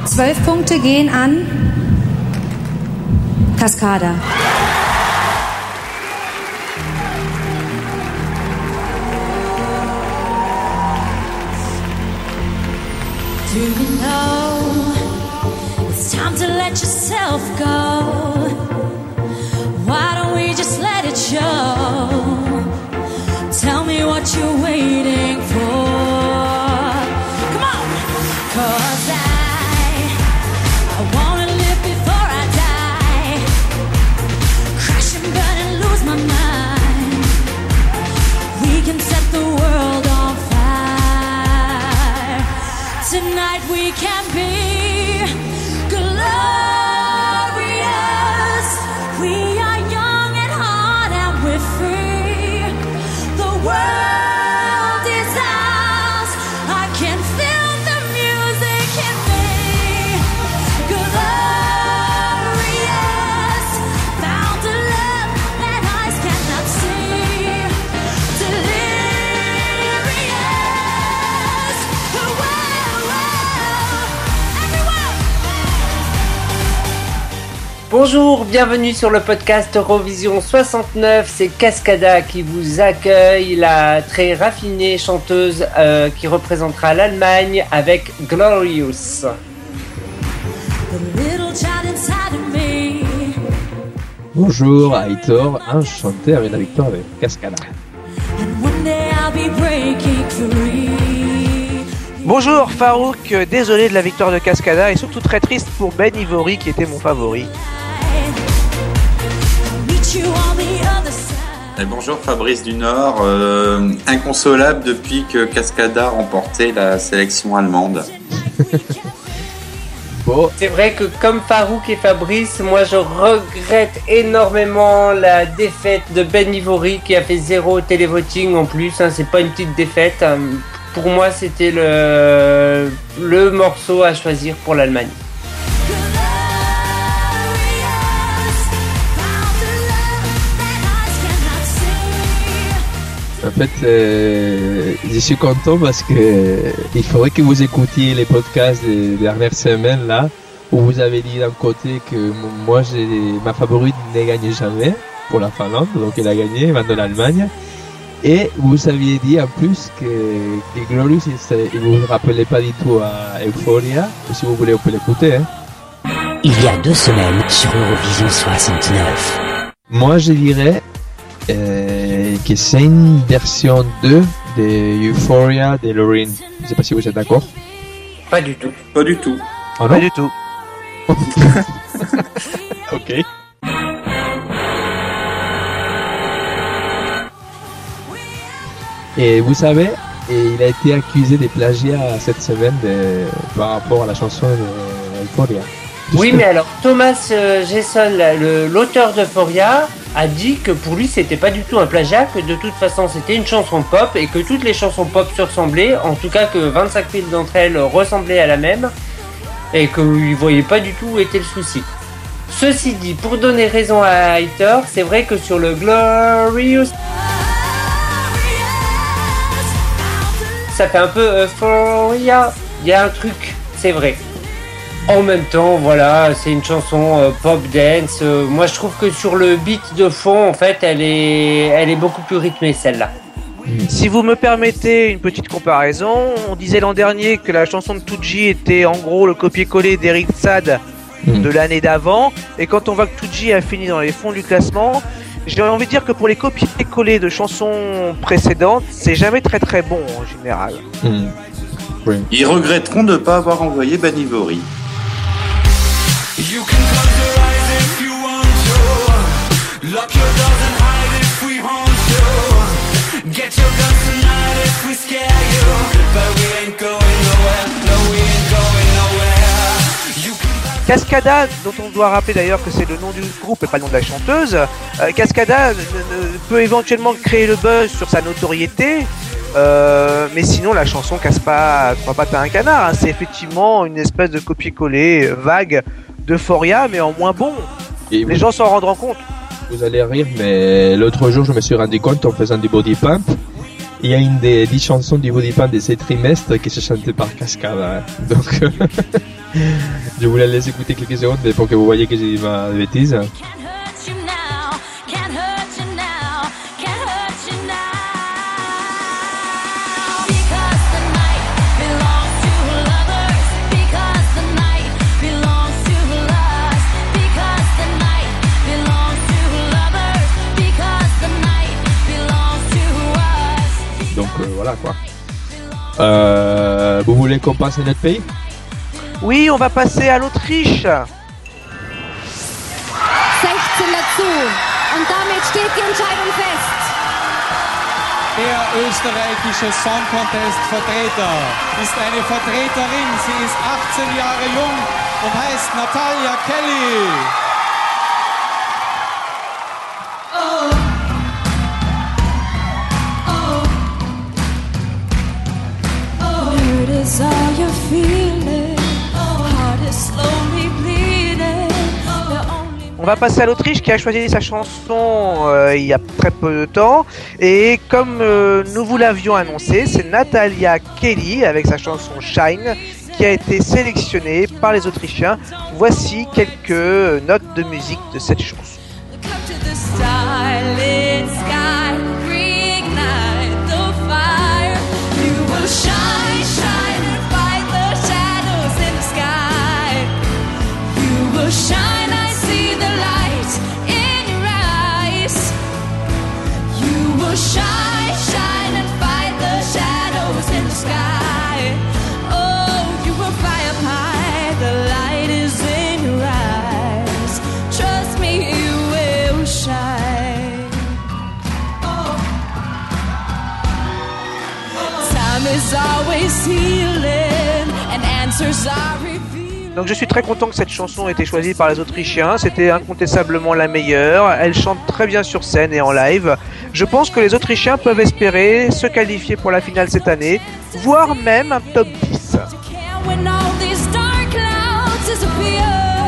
12 Punkte gehen an Cascada. Do you know it's time to let yourself go? Why don't we just let it show? Tell me what you're waiting for. Come on! 'Cause I wanna live before I die. Crash and burn and lose my mind. We can set the world on fire. Tonight we can be glorious. We are young at heart and we're free. The world is ours. I can feel the music in me. Glorious, found a love that eyes cannot see. Delirious, Bonjour, bienvenue sur le podcast Eurovision 69, c'est Cascada qui vous accueille, la très raffinée chanteuse qui représentera l'Allemagne avec Glorious. Bonjour, Aitor, enchanté avec la victoire de Cascada. Bonjour Farouk, désolé de la victoire de Cascada et surtout très triste pour Ben Ivory qui était mon favori. Et bonjour Fabrice du Nord, inconsolable depuis que Cascada a remporté la sélection allemande. Bon. C'est vrai que comme Farouk et Fabrice, moi je regrette énormément la défaite de Ben Ivory qui a fait 0 télévoting en plus, hein, c'est pas une petite défaite. Pour moi c'était le morceau à choisir pour l'Allemagne. En fait, je suis content parce que il faudrait que vous écoutiez les podcasts des dernières semaines là, où vous avez dit d'un côté que moi ma favorite n'est gagnée jamais pour la Finlande, donc elle a gagné, maintenant l'Allemagne. Et vous aviez dit en plus que Glorious, il vous rappelait pas du tout à Euphoria. Si vous voulez, on peut l'écouter. Hein. Il y a 2 semaines sur Eurovision 69. Moi, je dirais que c'est une version 2 de Euphoria de Loreen. Je sais pas si vous êtes d'accord. Pas du tout. Pas du tout. Oh, Pas du tout. Ok. Et vous savez, il a été accusé de plagiat cette semaine par rapport à la chanson de Euphoria. Oui, mais alors Thomas Gesson, l'auteur d'Euphoria, a dit que pour lui c'était pas du tout un plagiat, que de toute façon c'était une chanson pop et que toutes les chansons pop se ressemblaient, en tout cas que 25 000 d'entre elles ressemblaient à la même et qu'il voyait pas du tout où était le souci. Ceci dit, pour donner raison à Hater, c'est vrai que sur le Glorious, ça fait un peu Euphoria, il y a un truc, c'est vrai. En même temps, voilà, c'est une chanson pop dance. Moi, je trouve que sur le beat de fond, en fait, elle est beaucoup plus rythmée, celle-là. Si vous me permettez une petite comparaison, on disait l'an dernier que la chanson de Tooji était en gros le copier-coller d'Eric Saad de l'année d'avant. Et quand on voit que Tooji a fini dans les fonds du classement, j'ai envie de dire que pour les copier-coller de chansons précédentes, c'est jamais très très bon en général. Oui. Ils regretteront de ne pas avoir envoyé Ben Ivory. You can close your eyes if you want to. Lock your doors and hide if we want to. Get your guns tonight if we scare you. But we ain't going nowhere. No, we ain't going nowhere. You can... Cascada, dont on doit rappeler d'ailleurs que c'est le nom du groupe et pas le nom de la chanteuse, Cascada peut éventuellement créer le buzz sur sa notoriété. Mais sinon la chanson casse pas 3 pattes à un canard, hein. C'est effectivement une espèce de copier-coller vague d'Euphoria mais en moins bon. Et les gens s'en rendront compte. Vous allez rire, mais l'autre jour je me suis rendu compte en faisant du body pump il y a une des 10 chansons du Bodypan de ce trimestre qui se chantait par Cascada. Donc, je voulais laisser écouter quelques secondes pour que vous voyez que j'ai dit ma bêtise. Can't hurt you now, can't hurt you now, can't hurt you now. Because the night belongs to lovers, because the night belongs to us, because the night belongs to lovers, because the night belongs to us. Donc voilà quoi. Vous voulez qu'on passe à notre pays? Oui, on va passer à l'Autriche. 16 dazu. Und damit steht die Entscheidung fest. Der österreichische Song Contest Vertreter ist eine Vertreterin. Sie ist 18 Jahre jung und heißt Natalia Kelly. Hurt is all you're feeling, heart is slowly bleeding. The only On va passer à l'Autriche qui a choisi sa chanson il y a très peu de temps. Et comme nous vous l'avions annoncé, c'est Natalia Kelly avec sa chanson Shine qui a été sélectionnée par les Autrichiens. Voici quelques notes de musique de cette chanson. Look up to the starlit sky, reignite the fire. You will shine, shine and fight the shadows in the sky. You will shine, I see the light in your eyes. You will shine, shine and fight the shadows in the sky. Oh, you will fly up high, the light is in your eyes. Trust me, you will shine. Time is always healing and answers are revealed. Donc je suis très content que cette chanson ait été choisie par les Autrichiens. C'était incontestablement la meilleure. Elle chante très bien sur scène et en live. Je pense que les Autrichiens peuvent espérer se qualifier pour la finale cette année, voire même un top 10. You can't when all these dark clouds disappear.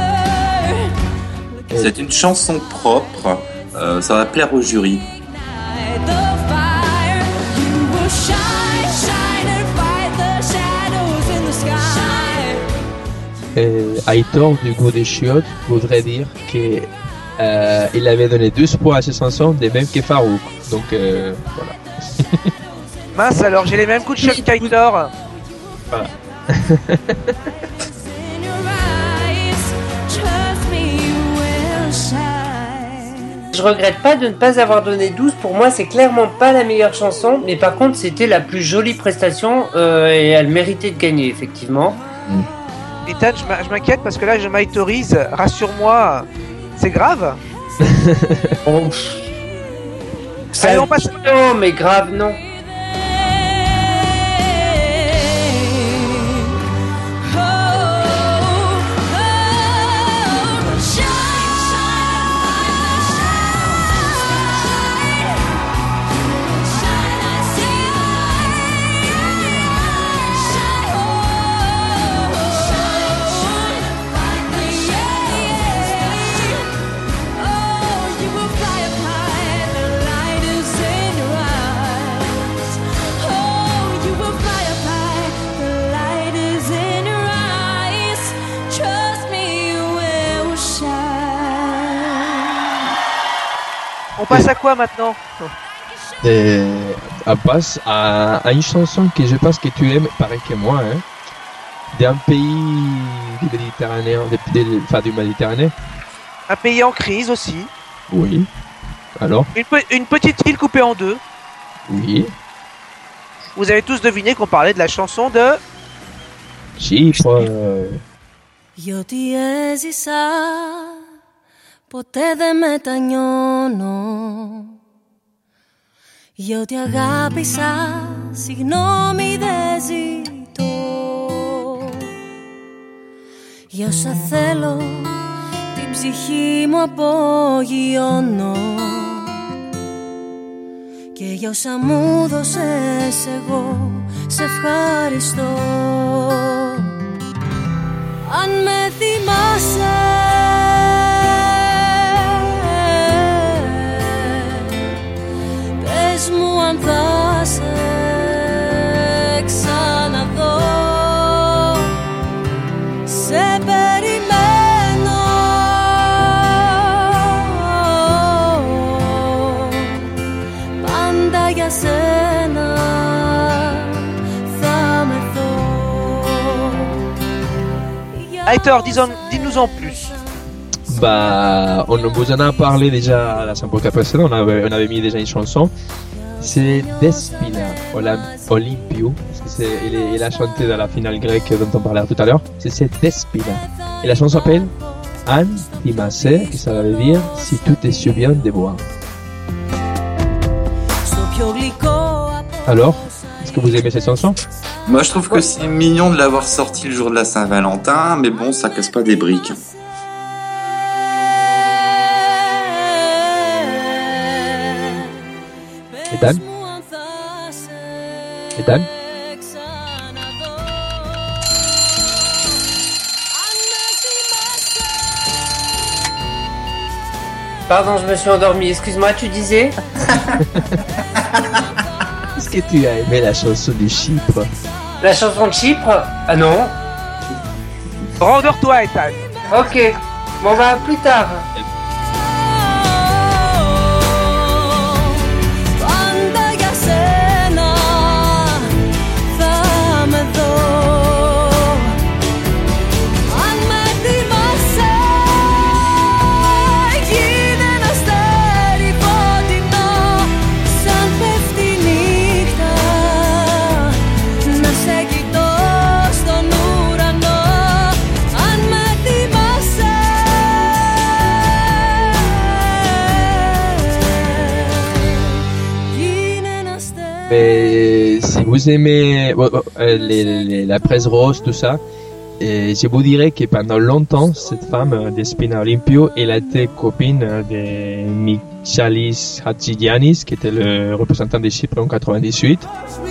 C'est une chanson propre, ça va plaire au jury. Light the fire. You will shine, shine and fight the shadows in the sky. Aitor du goût des chiottes voudrait dire que il avait donné 12 points à ses chansons, des mêmes que Farouk. Donc voilà. Mince alors, j'ai les mêmes coups de choc qu'Aitor. Voilà. In your eyes, trust me, you will shine. Je regrette pas de ne pas avoir donné 12. Pour moi, c'est clairement pas la meilleure chanson, mais par contre, c'était la plus jolie prestation et elle méritait de gagner, effectivement. Ethan, je m'inquiète parce que là je m'autorise. Rassure-moi, c'est grave. Bon, Allez, on passe. Non, mais grave, non. On passe à quoi maintenant? On passe à une chanson que je pense que tu aimes, pareil que moi, hein, d'un pays du Méditerranée, enfin du Méditerranée. Un pays en crise aussi. Oui. Alors? Une petite île coupée en deux. Oui. Vous avez tous deviné qu'on parlait de la chanson de Chypre. Γιατί έζησα, ποτέ δεν μετανιώνω. Για ό,τι αγάπησα, συγγνώμη δεν ζητώ. Για όσα θέλω, την ψυχή μου απογειώνω. Και για όσα μου δώσες εγώ, σε ευχαριστώ. Αν με θυμάσαι, πες μου αν θα σε σε περιμένω. Πάντα για σένα θα μεθώ. Aitor, dis-nous en plus. Bah, on vous en a parlé déjà la semaine précédente, on avait mis déjà une chanson. C'est Despina Olympio, parce que il a chanté dans la finale grecque dont on parlait tout à l'heure. C'est Despina. Et la chanson s'appelle Antimase, que ça veut dire si tout te souvient de moi. Alors, est-ce que vous aimez cette chanson? Moi, je trouve que c'est mignon de l'avoir sorti le jour de la Saint-Valentin, mais bon, ça casse pas des briques. Ethan? Ethan? Pardon, je me suis endormi. Excuse-moi, tu disais? Est-ce que tu as aimé la chanson de Chypre? La chanson de Chypre? Ah non. Rendors-toi, Ethan. Ok. Bon bah, plus tard. Mais si vous aimez la presse rose, tout ça, je vous dirais que pendant longtemps, cette femme, Despina Olympio, elle a été copine de Michalis Hatzidianis, qui était le représentant de Chypre en 98.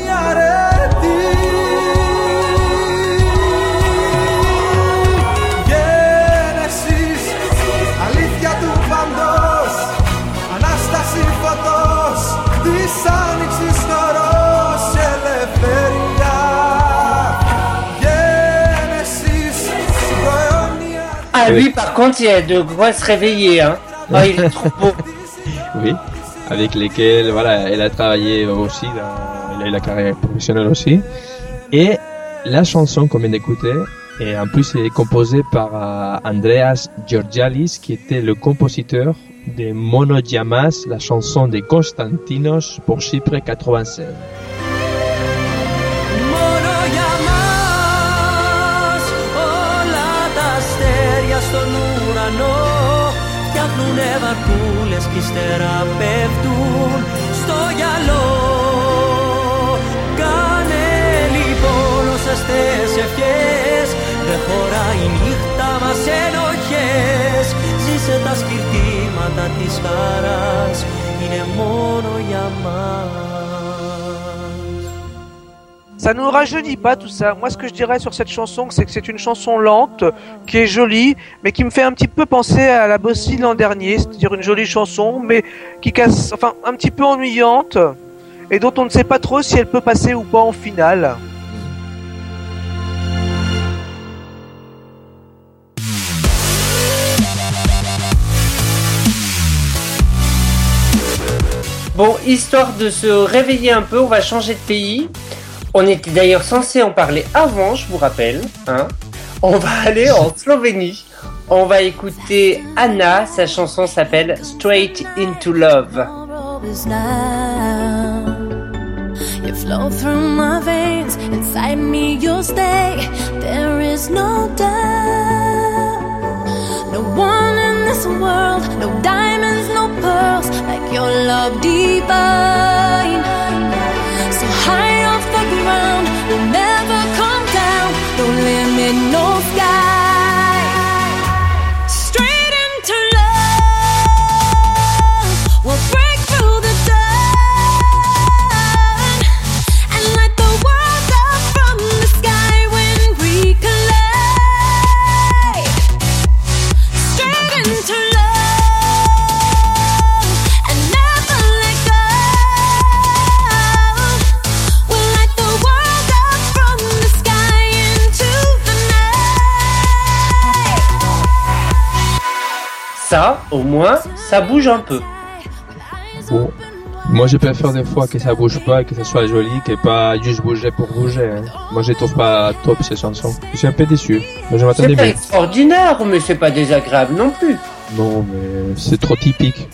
Ah, lui, par contre, il a de quoi se réveiller, hein. Oh, il est trop beau. Oui, avec lesquels, voilà, elle a travaillé aussi, elle a eu la carrière professionnelle aussi. Et la chanson qu'on vient d'écouter, et en plus, elle est composée par Andreas Georgialis, qui était le compositeur de Monodiamas, la chanson de Konstantinos pour Chypre 96. Στον ουρανό φτιάχνουνε βαρκούλες κι ύστερα πέφτουν στο γυαλό. Κάνε λοιπόν όσες θες ευχές, δεν χωράει η νύχτα μας ενοχές. Ζήσε τα σκυρτήματα της χαράς, είναι μόνο για μας. Ça nous rajeunit pas tout ça. Moi, ce que je dirais sur cette chanson, c'est que c'est une chanson lente, qui est jolie, mais qui me fait un petit peu penser à la Bossy de l'an dernier, c'est-à-dire une jolie chanson, mais qui casse, enfin, un petit peu ennuyante, et dont on ne sait pas trop si elle peut passer ou pas en finale. Bon, histoire de se réveiller un peu, on va changer de pays. On était d'ailleurs censé en parler avant, je vous rappelle. Hein. On va aller en Slovénie. On va écouter Anna, sa chanson s'appelle Straight Into Love. You flow through my veins, inside me you'll stay. There is no doubt. No one in this world, no diamonds, no pearls, like your love divine. So high off the ground, we'll never come down. No limit, no sky. Straight into love, we'll break through the dawn and light the world up from the sky when we collide. ça, au moins, ça bouge un peu. Bon. Moi, je préfère des fois que ça bouge pas, que ça soit joli, que pas juste bouger pour bouger. Hein. Moi, je les trouve pas top ces chansons. Je suis un peu déçu. Moi, je m'attendais C'est pas mieux. extraordinaire, mais c'est pas désagréable non plus. Non, mais c'est trop typique.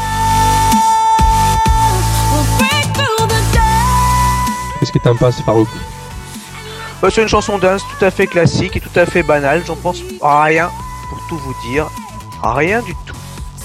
Qu'est-ce que t'en penses, Farouk? C'est une chanson dance tout à fait classique et tout à fait banale. J'en pense à rien, pour tout vous dire. À rien du tout.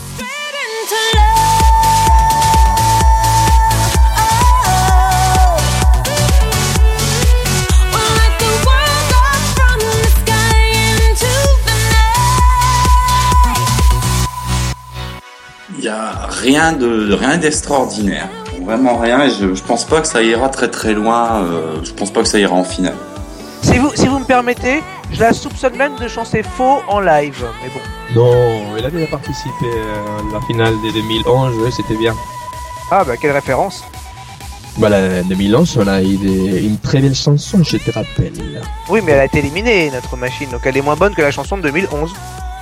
Il y a rien d'extraordinaire. Vraiment rien. Et je pense pas que ça ira très très loin. Je pense pas que ça ira en finale. Si vous me permettez, je la soupçonne même de chanter faux en live. Mais bon. Non, elle a déjà participé à la finale de 2011, ouais, c'était bien. Ah bah quelle référence. Voilà, 2011, on a eu une très belle chanson, je te rappelle. Oui, mais elle a été éliminée, notre machine, donc elle est moins bonne que la chanson de 2011.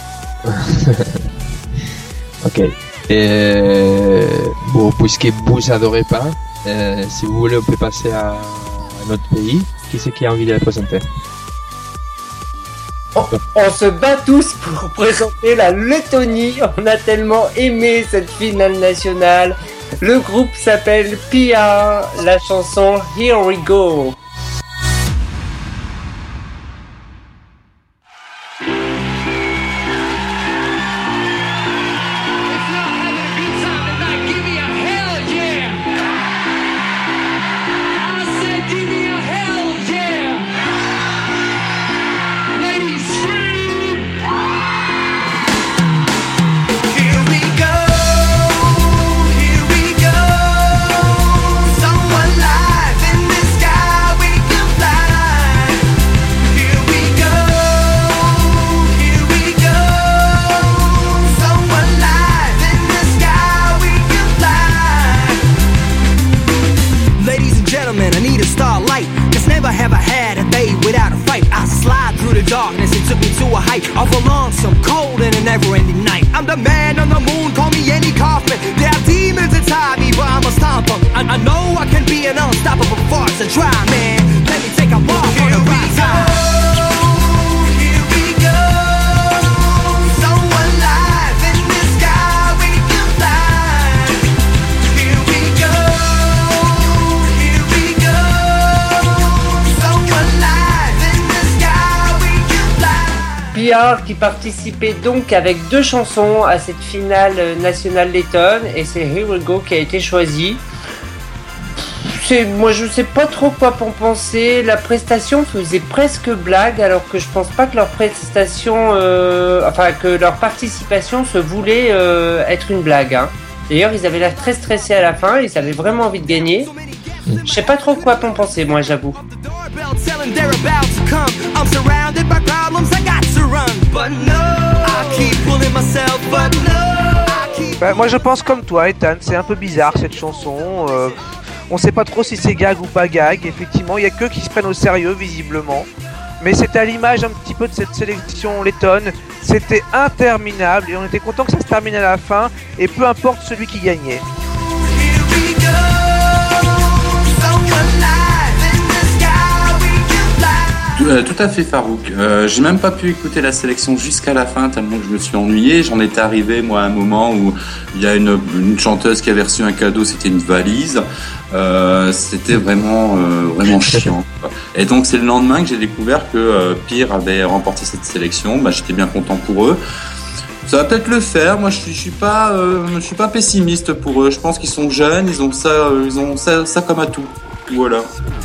Ok. Bon, puisque vous adorez pas, si vous voulez, on peut passer à un autre pays. Qui c'est qui a envie de la présenter? On se bat tous pour présenter la Lettonie. On a tellement aimé cette finale nationale. Le groupe s'appelle PR, la chanson Here We Go. Of a lonesome, cold and a never-ending night. I'm the man on the moon, call me Andy Kaufman. There are demons inside me, but I'm a stomper. I know I can be an unstoppable force and try, man. Let me take a walk on the right side. Here we go, so alive in the sky we can fly. Here we go, so alive in the sky we can fly. PR qui participait donc avec 2 chansons à cette finale nationale lettonne et c'est Here We Go qui a été choisi. Moi je sais pas trop quoi en penser, la prestation faisait presque blague alors que je pense pas que leur prestation, que leur participation se voulait être une blague. Hein. D'ailleurs ils avaient l'air très stressés à la fin, ils avaient vraiment envie de gagner. Je sais pas trop quoi en penser moi j'avoue. Moi je pense comme toi Ethan, c'est un peu bizarre cette chanson. On sait pas trop si c'est gag ou pas gag. Effectivement, il y a que qui se prennent au sérieux visiblement. Mais c'était à l'image un petit peu de cette sélection lettonne. C'était interminable et on était content que ça se termine à la fin. Et peu importe celui qui gagnait. Tout à fait Farouk. J'ai même pas pu écouter la sélection jusqu'à la fin tellement que je me suis ennuyé. J'en étais arrivé moi à un moment où il y a une chanteuse qui avait reçu un cadeau, c'était une valise. C'était vraiment chiant. Et donc c'est le lendemain que j'ai découvert que Pire avait remporté cette sélection. J'étais bien content pour eux. Ça va peut-être le faire. Moi, je suis pas pessimiste pour eux. Je pense qu'ils sont jeunes, ils ont ça comme atout. Voilà.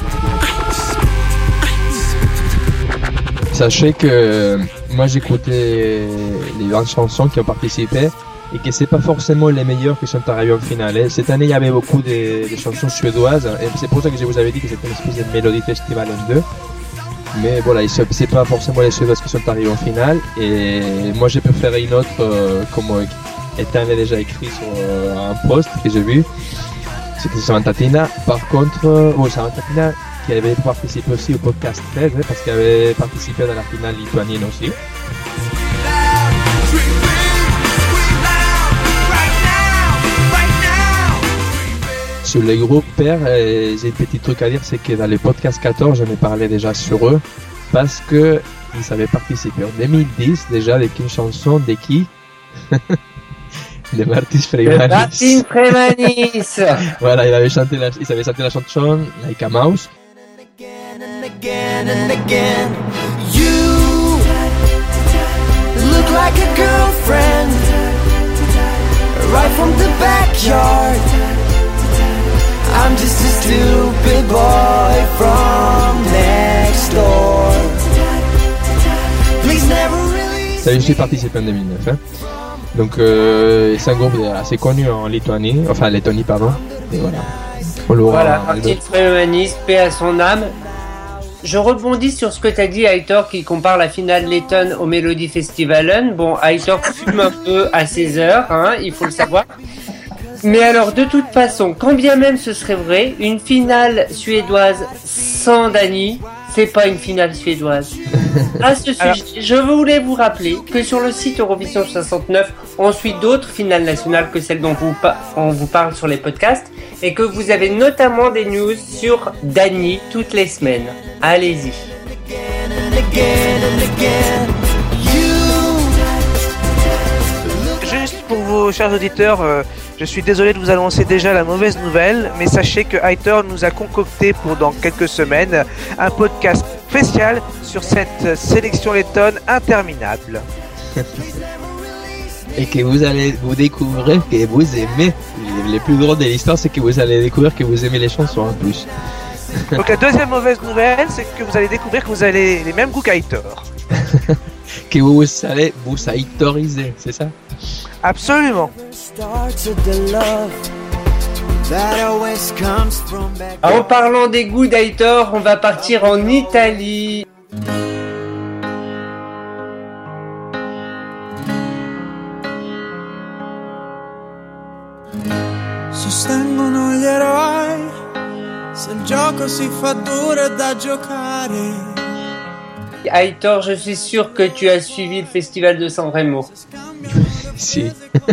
Sachez que moi j'écoutais les 20 chansons qui ont participé et que c'est pas forcément les meilleures qui sont arrivées en finale. Cette année il y avait beaucoup de chansons suédoises et c'est pour ça que je vous avais dit que c'était une espèce de mélodie festival en deux. Mais voilà, c'est pas forcément les suédoises qui sont arrivées en finale et moi j'ai préféré une autre comme Ethan avait déjà écrit sur un post que j'ai vu. C'était Samantha Tina. Par contre, Samantha Tina qui avait participé aussi au podcast 13 parce qu'elle avait participé dans la finale lituanienne aussi. sur les groupes pairs, j'ai un petit truc à dire, c'est que dans le podcast 14, j'en ai parlé déjà sur eux, parce que ils avaient participé en 2010 déjà avec une chanson de qui? De Martin Freimanis. Martin Freimanis. Voilà, ils avaient chanté la chanson Like a Mouse. Again and again, you look like a girlfriend right from the backyard. I'm just a stupid boy from next door. Please never really. Ça, je suis participé en 2009. Hein. Donc, c'est un groupe assez connu en Lituanie, enfin Lettonie, pardon. Et voilà. Voilà, Martin Freimanis, paix à son âme. Je rebondis sur ce que tu as dit, Aitor, qui compare la finale lettonne au Melody Festivalen. Bon, Aitor fume un peu à 16h, hein, il faut le savoir. Mais alors, de toute façon, quand bien même ce serait vrai, une finale suédoise sans Dany, c'est pas une finale suédoise. À ce sujet, je voulais vous rappeler que sur le site Eurovision 69, on suit d'autres finales nationales que celles dont on vous parle sur les podcasts, et que vous avez notamment des news sur Dany toutes les semaines. Allez-y. Juste pour vos chers auditeurs, je suis désolé de vous annoncer déjà la mauvaise nouvelle, mais sachez que Aitor nous a concocté pour dans quelques semaines un podcast spécial sur cette sélection lettonne interminable. Et que vous allez vous découvrir que vous aimez. Les plus drôles de l'histoire, c'est que vous allez découvrir que vous aimez les chansons en plus. Donc la deuxième mauvaise nouvelle, c'est que vous allez découvrir que vous avez les mêmes goûts qu'Aitor. Que vous allez vous aitoriser, c'est ça? Absolument. En parlant des goûts d'Aitor, on va partir en Italie. Sostengono gli eroi se il gioco si fa duro da giocare. Aitor, je suis sûr que tu as suivi le festival de Sanremo. Si.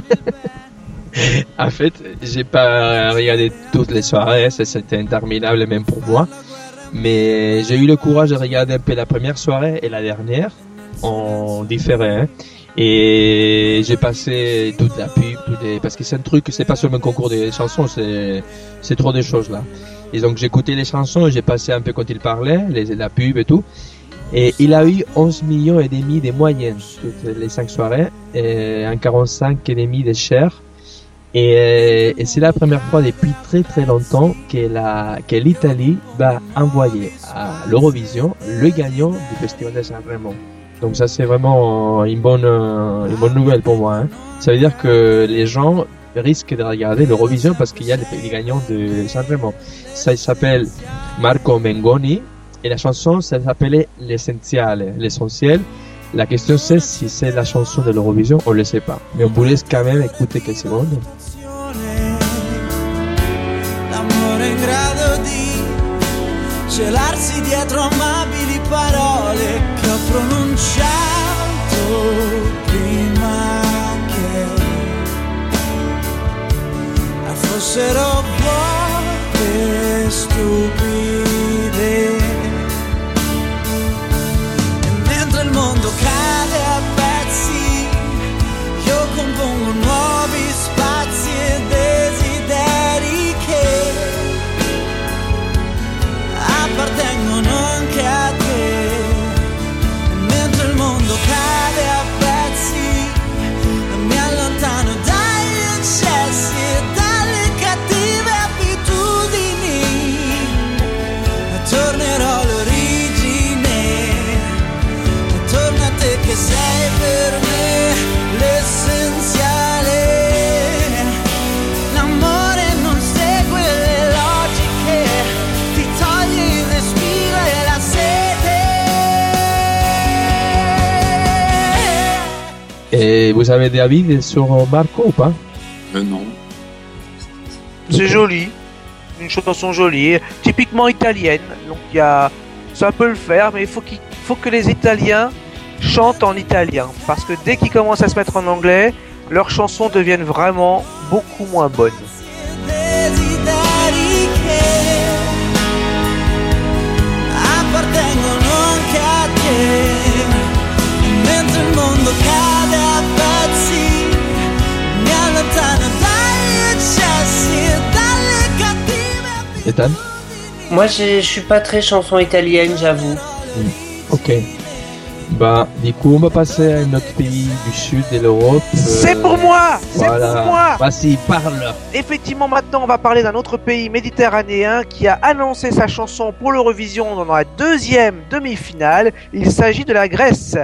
En fait, j'ai pas regardé toutes les soirées, c'était interminable même pour moi. Mais j'ai eu le courage de regarder un peu la première soirée et la dernière en différé. Hein. Et j'ai passé toute la pub, parce que c'est un truc, c'est pas seulement un concours des chansons, c'est trop de choses là. Et donc j'ai écouté les chansons et j'ai passé un peu quand il parlait, la pub et tout. Et il a eu 11 millions et demi de moyenne toutes les 5 soirées, et un 45 et demi de share. Et c'est la première fois depuis très très longtemps que l'Italie va envoyer à l'Eurovision le gagnant du festival de Sanremo. Donc ça c'est vraiment une bonne nouvelle pour moi. Hein. Ça veut dire que les gens risquent de regarder l'Eurovision parce qu'il y a les gagnants de Sanremo. Ça s'appelle Marco Mengoni et la chanson ça s'appelait l'essentiel. La question c'est si c'est la chanson de l'Eurovision, on le sait pas. Mais on vous laisse quand même écouter quelques secondes. L'amore in grado di celarsi dietro amabili parole che ho pronunciato prima che fossero vuote stupide. E mentre il mondo cade a pezzi, io compongo nuovi spazi e desideri che appartengono anche a te. E mentre il mondo cade a pezzi, mi allontano dagli eccessi e dalle cattive abitudini. Tornerò all'origine, torna a te che sei per me l'essenziale. L'amore non segue le logiche, ti toglie il respiro e la sete. Et vous avez des avis sur Marco ou pas? Non. C'est joli, une chanson jolie, typiquement italienne. Donc ça peut le faire, mais il faut que les Italiens chantent en italien, parce que dès qu'ils commencent à se mettre en anglais, leurs chansons deviennent vraiment beaucoup moins bonnes. Desideri Ethan? Moi, je suis pas très chanson italienne, j'avoue. Ok. Bah, du coup, on va passer à un autre pays du sud de l'Europe. C'est pour moi. Voilà. C'est pour moi. Vas-y, parle. Effectivement, maintenant, on va parler d'un autre pays méditerranéen qui a annoncé sa chanson pour l'Eurovision dans la deuxième demi-finale. Il s'agit de la Grèce.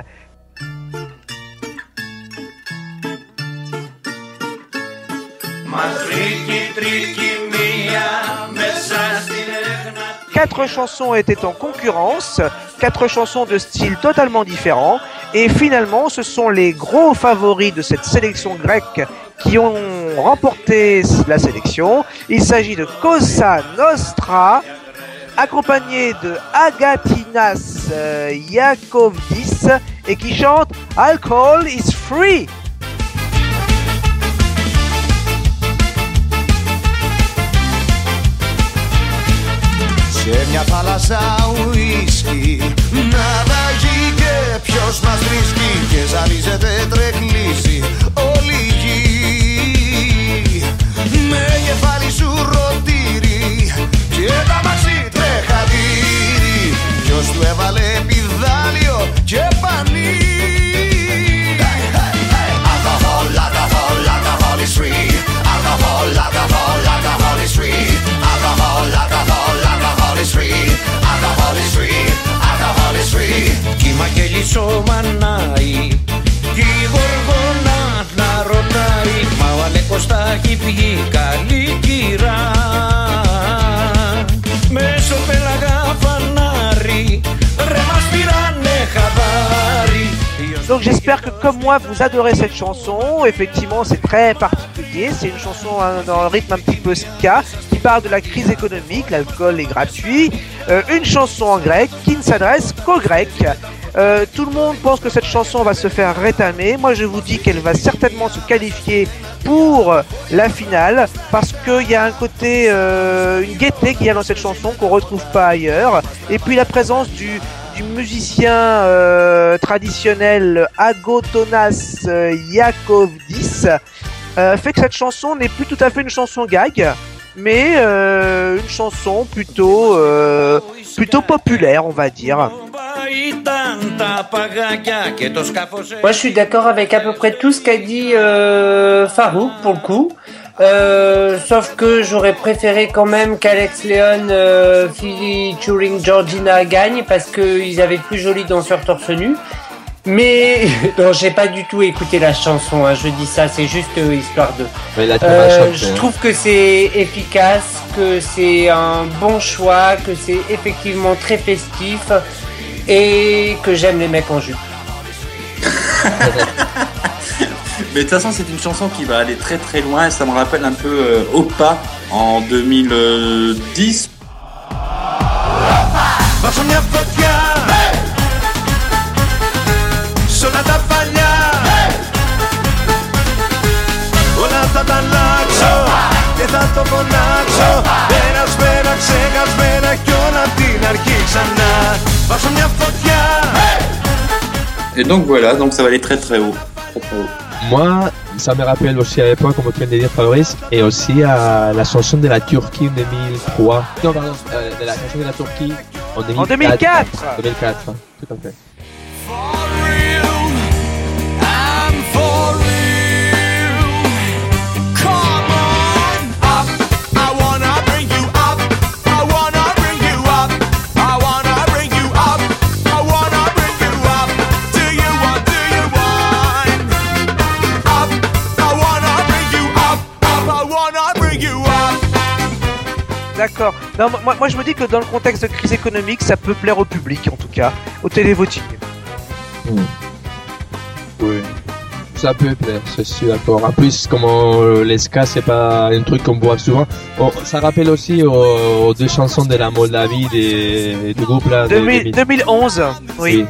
Quatre chansons étaient en concurrence, 4 chansons de style totalement différent, et finalement ce sont les gros favoris de cette sélection grecque qui ont remporté la sélection. Il s'agit de Cosa Nostra, accompagné de Agatinas Iakovdis, et qui chante Alcohol is Free. Σε μια θάλασσα ουίσκι να ραγεί και ποιος μας βρίσκει και ζαλίζεται τρεκλίζει όλη η γη με κεφάλι σου ρωτήρι και τα μαξί τρεχατήρι ποιος του έβαλε πιδάλιο και πανί Alcohol, alcohol, alcohol is free Alcohol, alcohol, alcohol is free Alcohol, alcohol, alcohol is free Alcohol is free, alcohol is free Κύμα και λύσο μανάει κι η γοργόνα να ρωτάει μα ο Αλέκος θα έχει βγει καλή κυρά μέσω πέλαγα φανάρι ρε μας πήρανε χαβάρι. Donc j'espère que comme moi vous adorez cette chanson. Effectivement c'est très particulier, c'est une chanson dans le rythme un petit peu ska qui parle de la crise économique, l'alcool est gratuit, une chanson en grec qui ne s'adresse qu'aux Grecs. Tout le monde pense que cette chanson va se faire rétamer. Moi je vous dis qu'elle va certainement se qualifier pour la finale parce qu'il y a un côté, une gaieté qu'il y a dans cette chanson qu'on retrouve pas ailleurs. Et puis la présence du musicien traditionnel Agotonas Iakovdis fait que cette chanson n'est plus tout à fait une chanson gag, mais une chanson plutôt populaire, on va dire. Moi je suis d'accord avec à peu près tout ce qu'a dit Farouk pour le coup. Sauf que j'aurais préféré quand même qu'Alex Leon featuring Georgina gagne parce qu'ils avaient le plus joli danseur torse nu. Mais non, j'ai pas du tout écouté la chanson, hein, je dis ça, c'est juste histoire de. Je trouve que c'est efficace, que c'est un bon choix, que c'est effectivement très festif et que j'aime les mecs en jupe. Mais de toute façon, c'est une chanson qui va aller très très loin et ça me rappelle un peu Oppa en 2010. Βάζω μια φωτιά σ' όλα τα παλιά όλα θα τα αλλάξω και θα το φωνάξω περασμένα, ξεχασμένα κι όλα την αρχή ξανά Βάζω μια φωτιά Et donc voilà, donc ça va aller très très haut. Très, très haut. Moi, ça me rappelle aussi à l'époque, comme tu viens de dire Fabrice, et aussi à la chanson de la Turquie en 2003. Non, pardon, de la chanson de la Turquie en 2004. En 2004 2004, tout à fait. D'accord. Non, moi je me dis que dans le contexte de crise économique, ça peut plaire au public en tout cas, au télévoting. Oui, ça peut plaire, je suis d'accord. En plus, comme les ska, c'est pas un truc qu'on voit souvent. Ça rappelle aussi aux deux chansons de la Moldavie du groupe là. 2011, oui.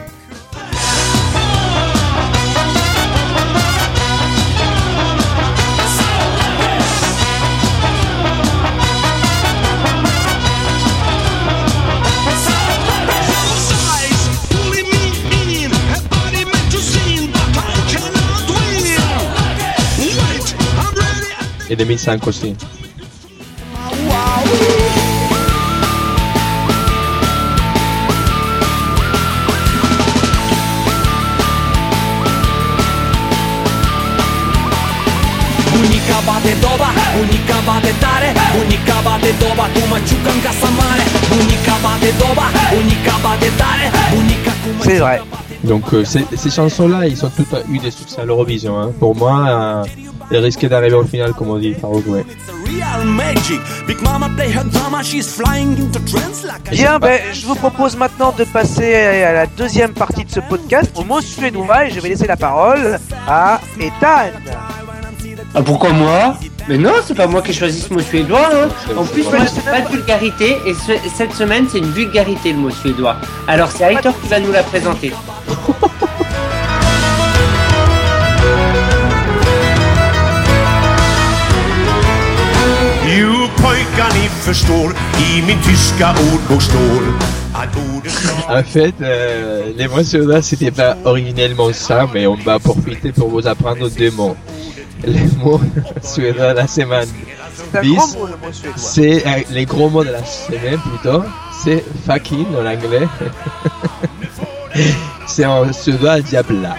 Et 2005 aussi. bate doba, bunica bate dare, bunica bate doba, tu machucan casamare, bunica bate doba, bunica bate dare, bunica kuma. C'est vrai. Donc ces chansons-là, ils ont toutes eu des succès à l'Eurovision. Hein. Pour moi, ils risquaient d'arriver au final, comme on dit, Farouk. Ouais. Bien, je vous propose maintenant de passer à la deuxième partie de ce podcast, au mot suédois, et je vais laisser la parole à Ethan. Ah, pourquoi moi? Mais non, c'est pas moi qui ai choisi ce mot suédois. Hein. En plus, moi, c'est pas de vulgarité, et cette semaine, c'est une vulgarité, le mot suédois. Alors, c'est Aitor qui va nous la présenter. En fait, les mots suédois, c'était pas originellement ça, mais on va profiter pour vous apprendre deux mots. Les mots suédois de la semaine 10, c'est les gros mots de la semaine plutôt, c'est fucking en anglais. C'est en suédois diabla.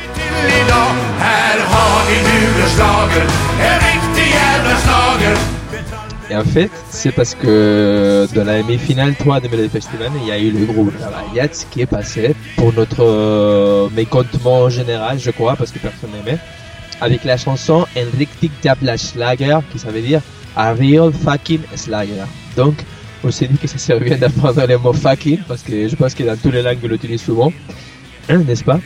Et en fait, c'est parce que dans la demi-finale 3 de Melody Festival, il y a eu le groupe Ravayats qui est passé pour notre mécontentement général, je crois, parce que personne n'aimait, avec la chanson En riktig jävla Schlager, qui ça veut dire A real fucking Schlager. Donc, on s'est dit que ça servait d'apprendre les mots fucking, parce que je pense que dans toutes les langues, on l'utilise souvent, hein, n'est-ce pas?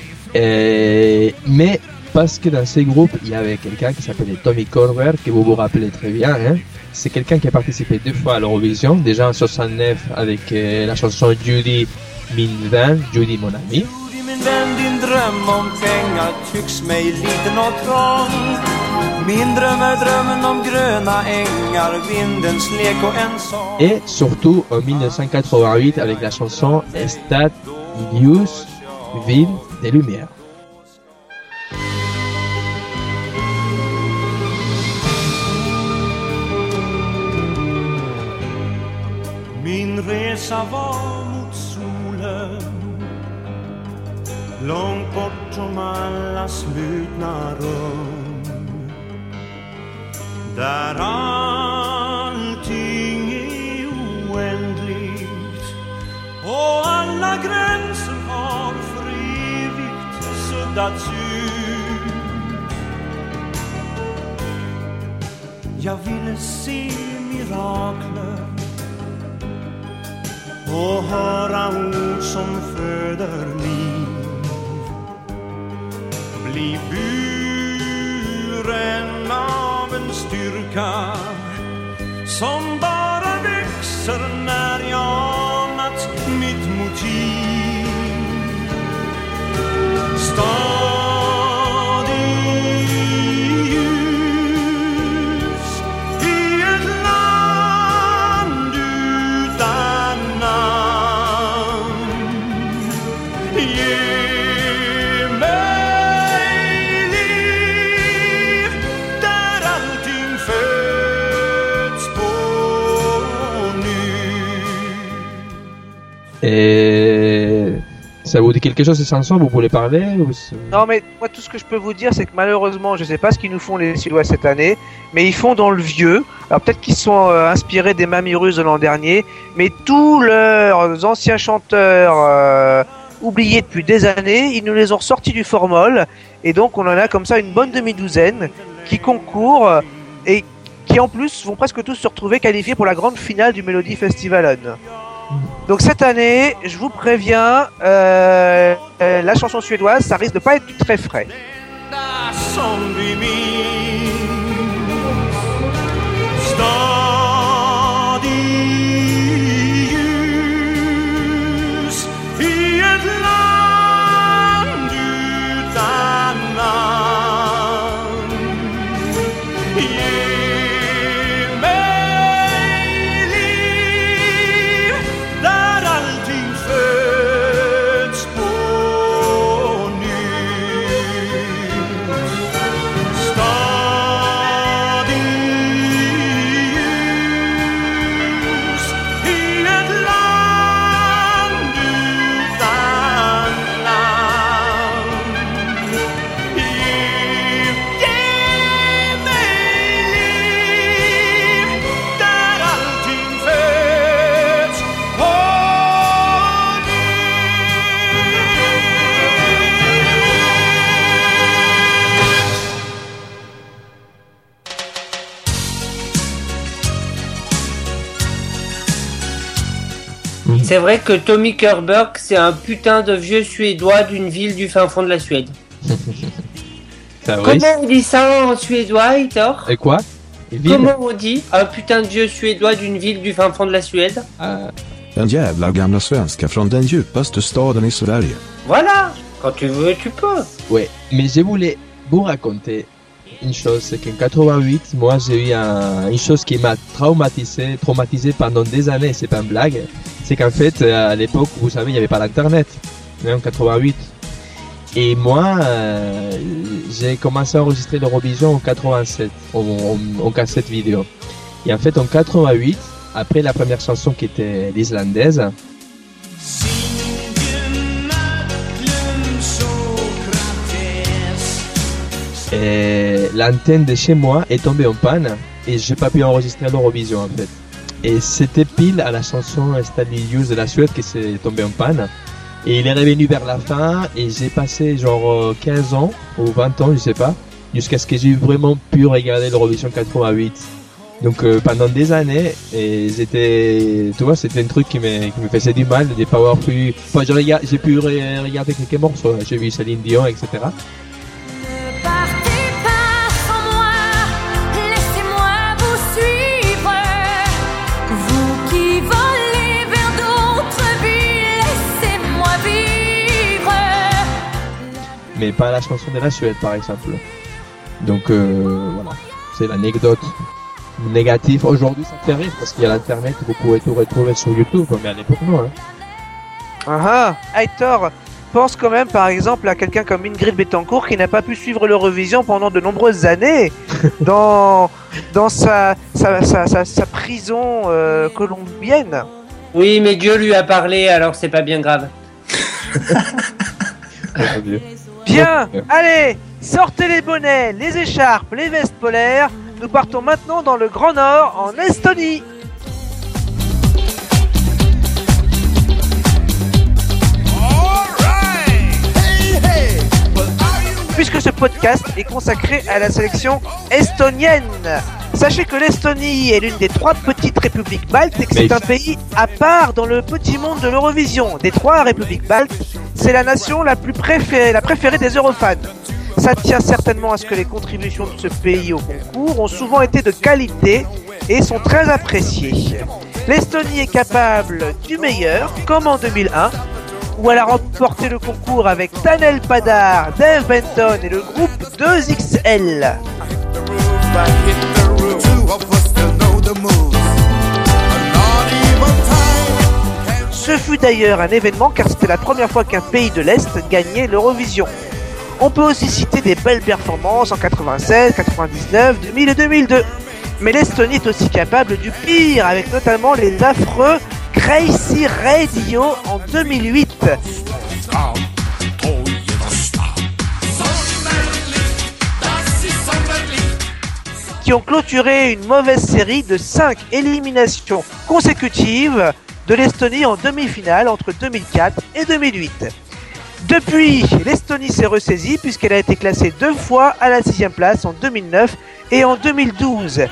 Mais parce que dans ces groupes, il y avait quelqu'un qui s'appelait Tommy Körber, que vous vous rappelez très bien, hein. C'est quelqu'un qui a participé 2 fois à l'Eurovision, déjà en 69 avec la chanson Judy min vän, Judy mon ami. Et surtout en 1988 avec la chanson Stad Ljus, ville des lumières. Min resa var mot solen, långt bortom alla slutna rum, där allting är oändligt och alla gränser har för evigt suddats ut. Jag ville se mirakler och höra ord som föder liv, bli buren av en styrka som bara växer när jag anat mitt motiv. Stadig ljus i ett land utan namn. Ge mig liv där allting föds på nytt. Ça vous dit quelque chose ces chansons? Vous voulez parler ou... Non, mais moi tout ce que je peux vous dire, c'est que malheureusement, je sais pas ce qu'ils nous font les Suédois cette année, mais ils font dans le vieux. Alors peut-être qu'ils sont inspirés des Mamies Russes de l'an dernier, mais tous leurs anciens chanteurs oubliés depuis des années, ils nous les ont sortis du formol, et donc on en a comme ça une bonne demi-douzaine qui concourent et qui en plus vont presque tous se retrouver qualifiés pour la grande finale du Melody Festivalen. Donc cette année, je vous préviens, la chanson suédoise, ça risque de pas être du très frais. C'est vrai que Tommy Körberg, c'est un putain de vieux suédois d'une ville du fin fond de la Suède. Comment on dit ça en suédois, Hector? Et quoi? Comment on dit un putain de vieux suédois d'une ville du fin fond de la Suède? Den jävla gamla svenska från den djupaste staden i Sverige. Voilà, quand tu veux, tu peux. Ouais, mais je voulais vous raconter une chose, c'est qu'en 88, moi j'ai eu une chose qui m'a traumatisé pendant des années, c'est pas une blague. C'est qu'en fait, à l'époque, vous savez, il n'y avait pas d'internet, en 88. Et moi, j'ai commencé à enregistrer l'Eurovision en 87, en cassette vidéo. Et en fait, en 88, après la première chanson qui était l'islandaise, et l'antenne de chez moi est tombée en panne et j'ai pas pu enregistrer l'Eurovision en fait. Et c'était pile à la chanson Stadilius de la Suède qui s'est tombée en panne. Et il est revenu vers la fin et j'ai passé genre 15 ans ou 20 ans, je sais pas, jusqu'à ce que j'ai vraiment pu regarder l'Eurovision 88. Donc pendant des années, et tu vois, c'était un truc qui me faisait du mal de pas avoir pu... Enfin, j'ai pu regarder quelques morceaux, j'ai vu Céline Dion, etc. Mais pas la chanson de la Suède par exemple. Donc voilà, c'est l'anecdote négative. Aujourd'hui ça fait rire parce qu'il y a l'internet, vous pouvez tout retrouver sur YouTube, mais à l'époque non. Hector, pense quand même par exemple à quelqu'un comme Ingrid Betancourt qui n'a pas pu suivre l'Eurovision pendant de nombreuses années dans sa prison colombienne. Oui, mais Dieu lui a parlé, alors c'est pas bien grave. Bien, allez, sortez les bonnets, les écharpes, les vestes polaires. Nous partons maintenant dans le Grand Nord, en Estonie. Puisque ce podcast est consacré à la sélection estonienne. Sachez que l'Estonie est l'une des 3 petites républiques baltes et que c'est un pays à part dans le petit monde de l'Eurovision. Des 3 républiques baltes, c'est la nation la préférée des Eurofans. Ça tient certainement à ce que les contributions de ce pays au concours ont souvent été de qualité et sont très appréciées. L'Estonie est capable du meilleur, comme en 2001, où elle a remporté le concours avec Tanel Padar, Dave Benton et le groupe 2XL. Ce fut d'ailleurs un événement car c'était la première fois qu'un pays de l'Est gagnait l'Eurovision. On peut aussi citer des belles performances en 96, 99, 2000 et 2002. Mais l'Estonie est aussi capable du pire, avec notamment les affreux Crazy Radio en 2008. Qui ont clôturé une mauvaise série de 5 éliminations consécutives de l'Estonie en demi-finale entre 2004 et 2008. Depuis, l'Estonie s'est ressaisie puisqu'elle a été classée 2 fois à la 6e place en 2009 et en 2012.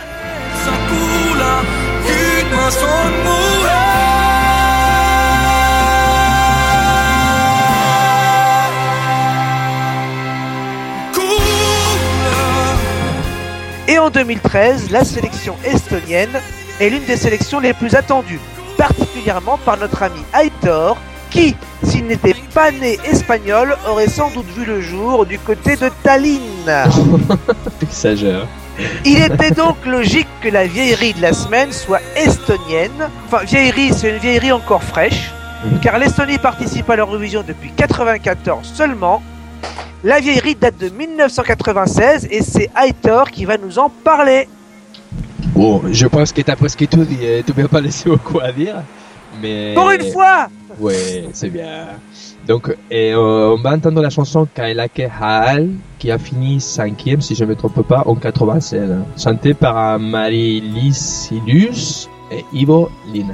Et en 2013, la sélection estonienne est l'une des sélections les plus attendues, particulièrement par notre ami Aitor, qui, s'il n'était pas né espagnol, aurait sans doute vu le jour du côté de Tallinn. Exagère. Il était donc logique que la vieillerie de la semaine soit estonienne. Enfin, vieillerie, c'est une vieillerie encore fraîche, car l'Estonie participe à l'Eurovision depuis 1994 seulement. La vieillerie date de 1996 et c'est Aitor qui va nous en parler. Bon, je pense que t'as presque tout dit, tu peux pas laisser beaucoup à dire, mais... Pour une fois! Ouais, c'est bien. Donc, on va entendre la chanson Kailake Haal, qui a fini 5e, si je me trompe pas, en 96, chantée par Mari-Liis Ilus et Ivo Lina.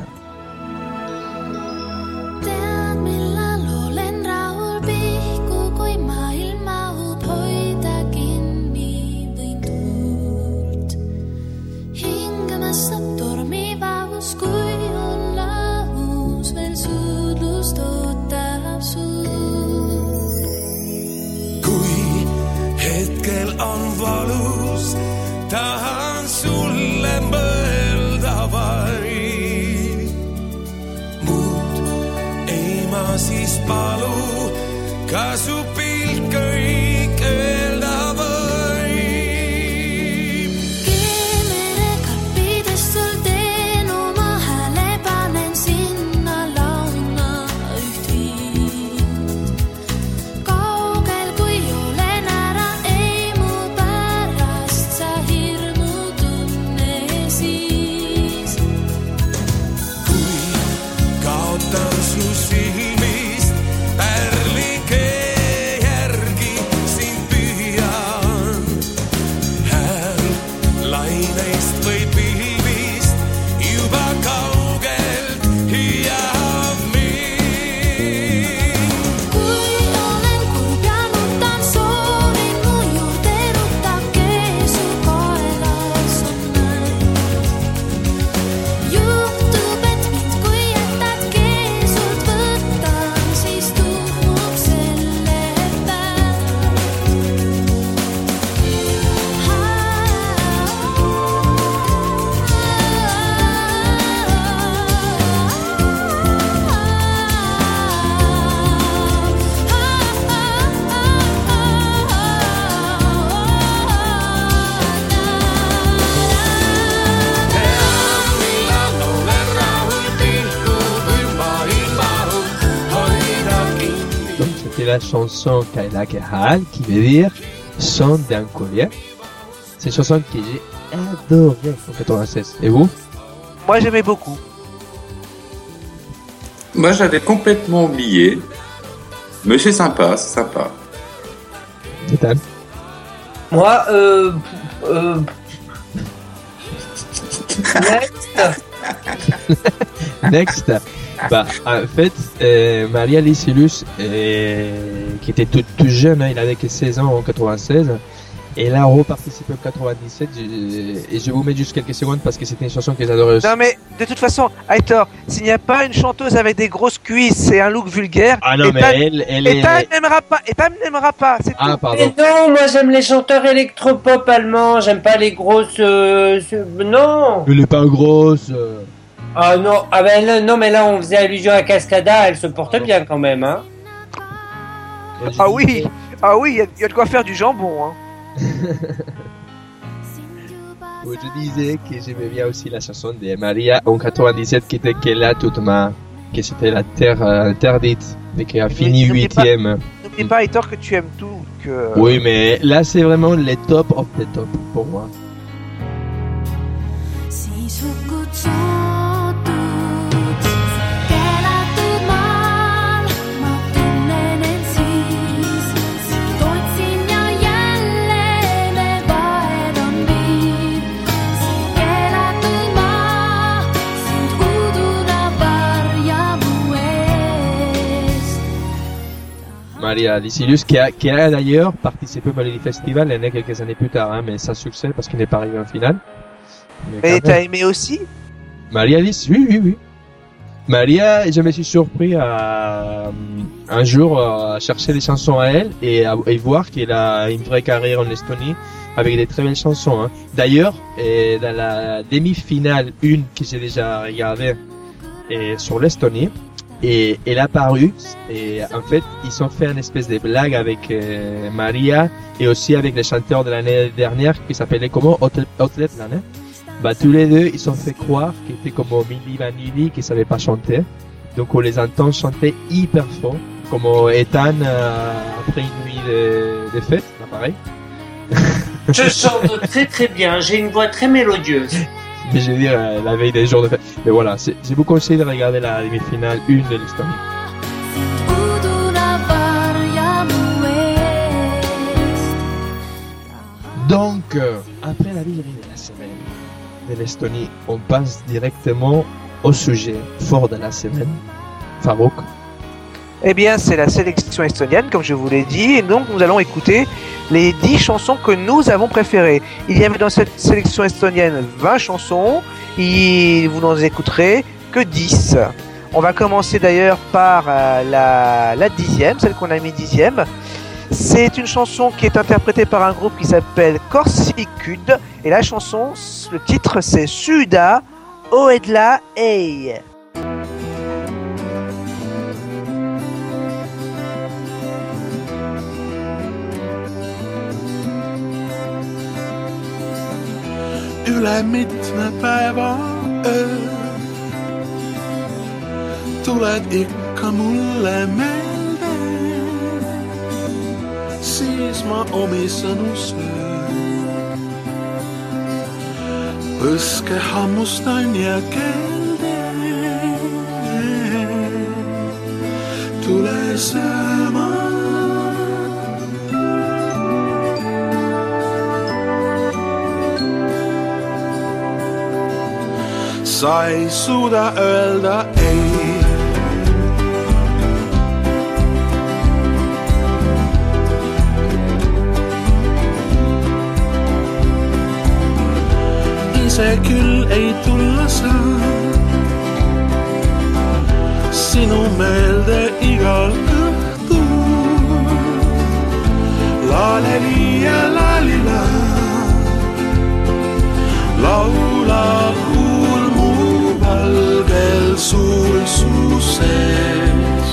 Tormiva, kui olla uus veel suur. hetkel on valus, tahan sulle mõelda vaid. Muud ei ma siis palu, ka su pilk kõik öelda võib. Keemere kalpides sul teen oma hääle, panen sinna laulma üht viin. Kaugel kui olen ära, ei mu pärast sa hirmu tunne siis. Kui kaotan su silmist pärlike järgi sind püüan. Hääl laineist või pilvist juba kaugelt hüüab mind. Kui olen kurb ja nutan, soovin mu juurde rutake, su kaelas on näin. Juhtub, et mind kui jätad keesult võtan, siis tuhmub selle päev. Millal olen rahul, tilkub ümmarilmahu, hoida kinni. Donc c'était la chanson Kaila Kehal, qui veut dire Son d'un collier. C'est une chanson que j'ai adorée en 96. Et vous? Moi j'aimais beaucoup. Moi, j'avais complètement oublié. Mais c'est sympa, c'est sympa. Total. Moi, next. Next. Bah, en fait, Maria Lycilus, qui était tout jeune, hein, il avait que 16 ans en 96, et là, reparticipé en 97, et je vous mets juste quelques secondes parce que c'était une chanson que j'adorais aussi. Non mais de toute façon, Aitor, s'il n'y a pas une chanteuse avec des grosses cuisses et un look vulgaire, Ah non, mais elle est... Ethan n'aimera pas, c'est Ah, tout. pardon. Mais non, moi j'aime les chanteurs électropop allemands, j'aime pas les grosses. Non. Elle est pas grosse. Ah non, ah ben là, non, mais là on faisait allusion à Cascada, elle se porte bien quand même, hein. Ah oui, il y a de quoi faire du jambon, hein. Oui, je disais que j'aimais bien aussi la chanson de Maria en 97 qui était qu'elle a toute ma, que c'était la terre interdite, mais qui a fini N'oublie pas- 8ème. N'oublie pas, Aitor, que tu aimes tout, que... Oui, mais là c'est vraiment les top of the top pour moi. Sisukutsutut, keelatud maal, ma tunnen end siis. Toitsin ja jälle me vaedan viin. Keelatud maa, sind uduna varja mu eest. Maria Lycilus qui a d'ailleurs participé au Melody Festival l'année quelques années plus tard, hein, mais sans succès parce qu'il n'est pas arrivé en finale. Mais Et quand t'as même. aimé aussi? Maria Lycilus, oui. Maria, je me suis surpris un jour à chercher des chansons à elle et voir qu'elle a une vraie carrière en Estonie avec des très belles chansons. Hein. D'ailleurs, dans la demi-finale, une que j'ai déjà regardée sur l'Estonie, et elle a paru, et en fait, ils ont fait une espèce de blague avec Maria et aussi avec les chanteurs de l'année dernière qui s'appelaient comment? Outletland, hein. Bah, tous les deux, ils ont fait croire qu'ils étaient comme Milli Vanilli, qui savaient pas chanter. Donc, on les entend chanter hyper fort, comme Ethan après une nuit de fête, là, pareil. Je chante très très bien, j'ai une voix très mélodieuse. Mais je veux dire, la veille des jours de fête. Mais voilà, je vous conseille de regarder la demi-finale 1 de l'Estonie. Uduna varja mu eest. Donc, après la virée de la semaine de l'Estonie, on passe directement au sujet fort de la semaine. Farouk. Eh bien, c'est la sélection estonienne, comme je vous l'ai dit, et donc nous allons écouter les 10 chansons que nous avons préférées. Il y avait dans cette sélection estonienne 20 chansons, et vous n'en écouterez que 10. On va commencer d'ailleurs par la 10e, celle qu'on a mis 10e. C'est une chanson qui est interprétée par un groupe qui s'appelle Corsicude. Et la chanson, le titre c'est Suda Oedla Ei. Üle mitme päeva öö tuled ikka mulle meelde, siis ma omi sõnu söön. Põske hammustan ja keelde, tule sööma. Sa ei suuda öelda ei. Ise küll ei tulla saa sinu meelde igal õhtul. Laleli ja lalila laulab huul mu valgel suul su sees.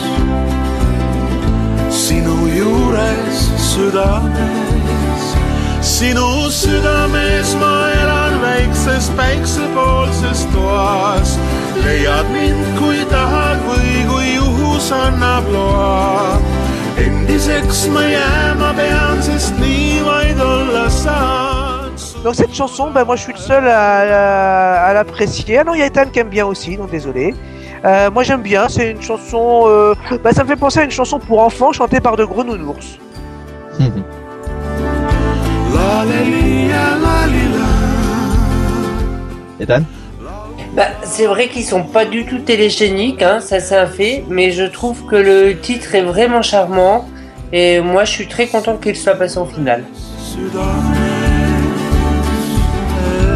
Sinu juures südames, sinu südames ma elan väikses päiksepoolses toas. Leiad mind kui tahad või kui juhus annab loa. Endiseks ma jääma pean, sest nii vaid olla saan. Donc cette chanson, moi je suis le seul à l'apprécier. Ah non, il y a Ethan qui aime bien aussi, donc désolé. Moi j'aime bien, c'est une chanson... ça me fait penser à une chanson pour enfants chantée par de gros nounours. Ethan ? C'est vrai qu'ils sont pas du tout télégéniques, hein, ça c'est un fait, mais je trouve que le titre est vraiment charmant et moi je suis très content qu'il soit passé en finale. Fabrice ?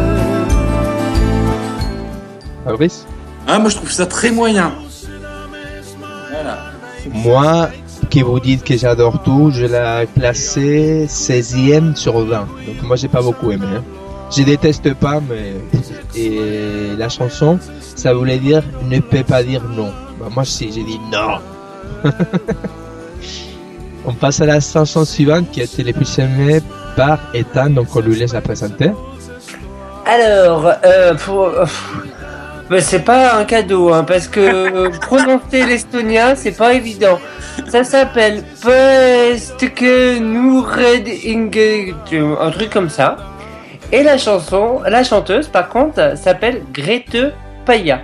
Moi je trouve ça très moyen. Voilà. Moi, qui vous dites que j'adore tout, je l'ai classé 16e sur 20. Donc moi j'ai pas beaucoup aimé. Hein. Je déteste pas, mais et la chanson, ça voulait dire ne peut pas dire non. Moi si, j'ai dit non. On passe à la chanson suivante qui a été le plus aimée par Ethan, donc on lui laisse la présenter. Alors, c'est pas un cadeau, hein, parce que prononcer l'estonien, c'est pas évident. Ça s'appelle Pöstke Nured Inge, un truc comme ça. Et la chanteuse, par contre, s'appelle Grete Paja.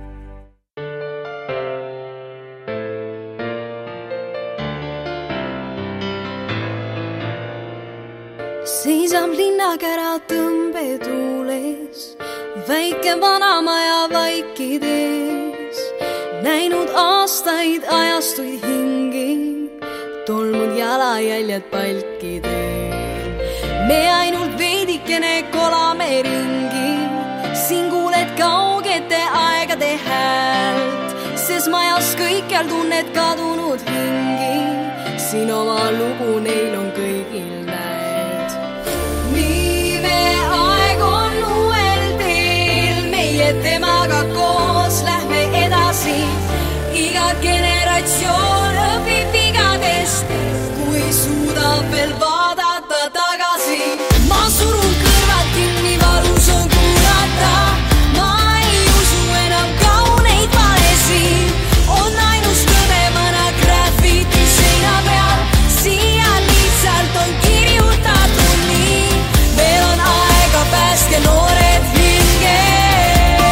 Seisab linnakera tõmbetuules, väike vanamaja vaikides, näinud aastaid ajastuid hingi, tolmud jalajäljed palkidel. Me ainult veidikene kolame ringi, siin kuuled kaugete aegade häält, sest majas kõikjal tunned kadunud hingi, siin oma lugu neil on kõigil näed. Niime aeg on uuel teel, meie temaga koos lähme edasi, iga generatsioon õpib vigadest, kui suudab veel vaadata tagasi. Ma surun kõrvad kinni, valus on kuulata, ma ei usu enam kauneid valesid, on ainus tõde mõna graffiti seina peal, siia lihtsalt on kirjutatud nii, veel on aega, päästke noored hinged.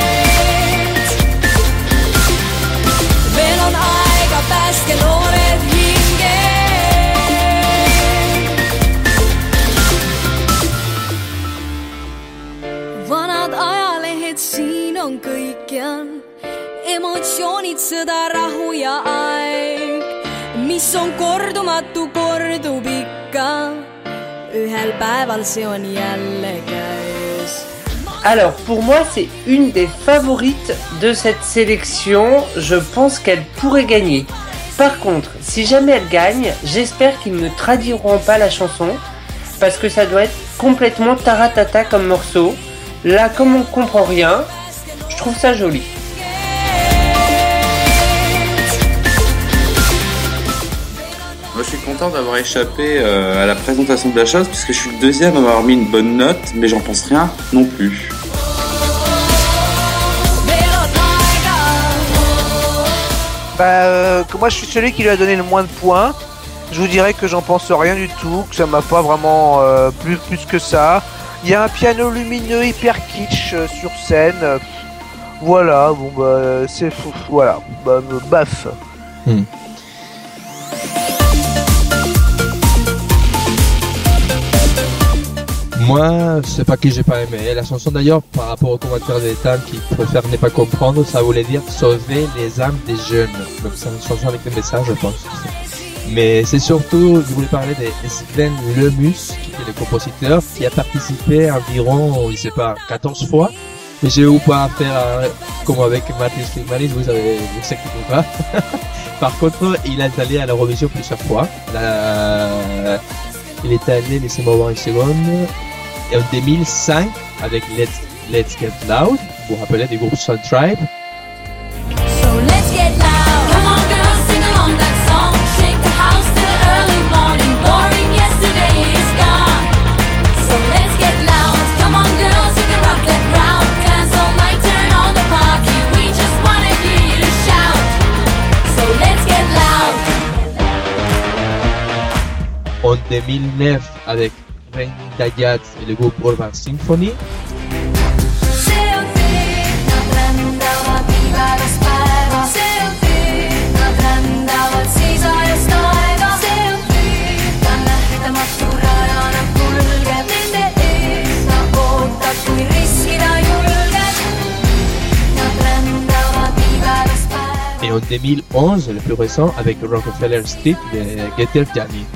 Veel on aega, päästke noored hinged. Vanad ajalehed siin on kõikjal, emotsioonid, sõda, rahu ja aeg, mis on kordumatu, kordub ikka, ühel päeval see on jälle käes. Alors, pour moi, c'est une des favorites de cette sélection. Je pense qu'elle pourrait gagner. Par contre, si jamais elle gagne, j'espère qu'ils ne traduiront pas la chanson, parce que ça doit être complètement taratata comme morceau. Là, comme on comprend rien, je trouve ça joli. Moi, je suis content d'avoir échappé à la présentation de la chose, puisque je suis le deuxième à avoir mis une bonne note, mais j'en pense rien non plus. Que moi je suis celui qui lui a donné le moins de points. Je vous dirais que j'en pense rien du tout, que ça m'a pas vraiment plus que ça. Il y a un piano lumineux hyper kitsch sur scène. Voilà, bon bah c'est fou, voilà, baf. Moi, c'est pas que j'ai pas aimé. La chanson d'ailleurs, par rapport aux commentaires d'Ethan qui préfèrent ne pas comprendre, ça voulait dire sauver les âmes des jeunes. Donc c'est une chanson avec des messages, je pense. Mais c'est surtout, je voulais parler de Sven Lemus, qui est le compositeur, qui a participé environ, je sais pas, 14 fois. Mais j'ai eu pas à faire comme avec Mathis Stigmanis, vous savez pas. Par contre, il est allé à l'Eurovision plusieurs fois. Il est allé, laissez-moi voir une seconde, en 2005 avec Let's Get Loud, vous vous rappelez du groupe Sun Tribe. So let's get loud. Come on girls, sing along that song. Shake the house till early morning. Boring yesterday is gone. So let's get loud. Come on girls, you can rock that crowd. Dance all night, turn on the party. We just wanna hear you to shout. So let's get loud. En 2009 avec Rain Dayat et le groupe Urban Symphony. Et en 2011, le plus récent, avec Rockefeller Street de Getter Gianni.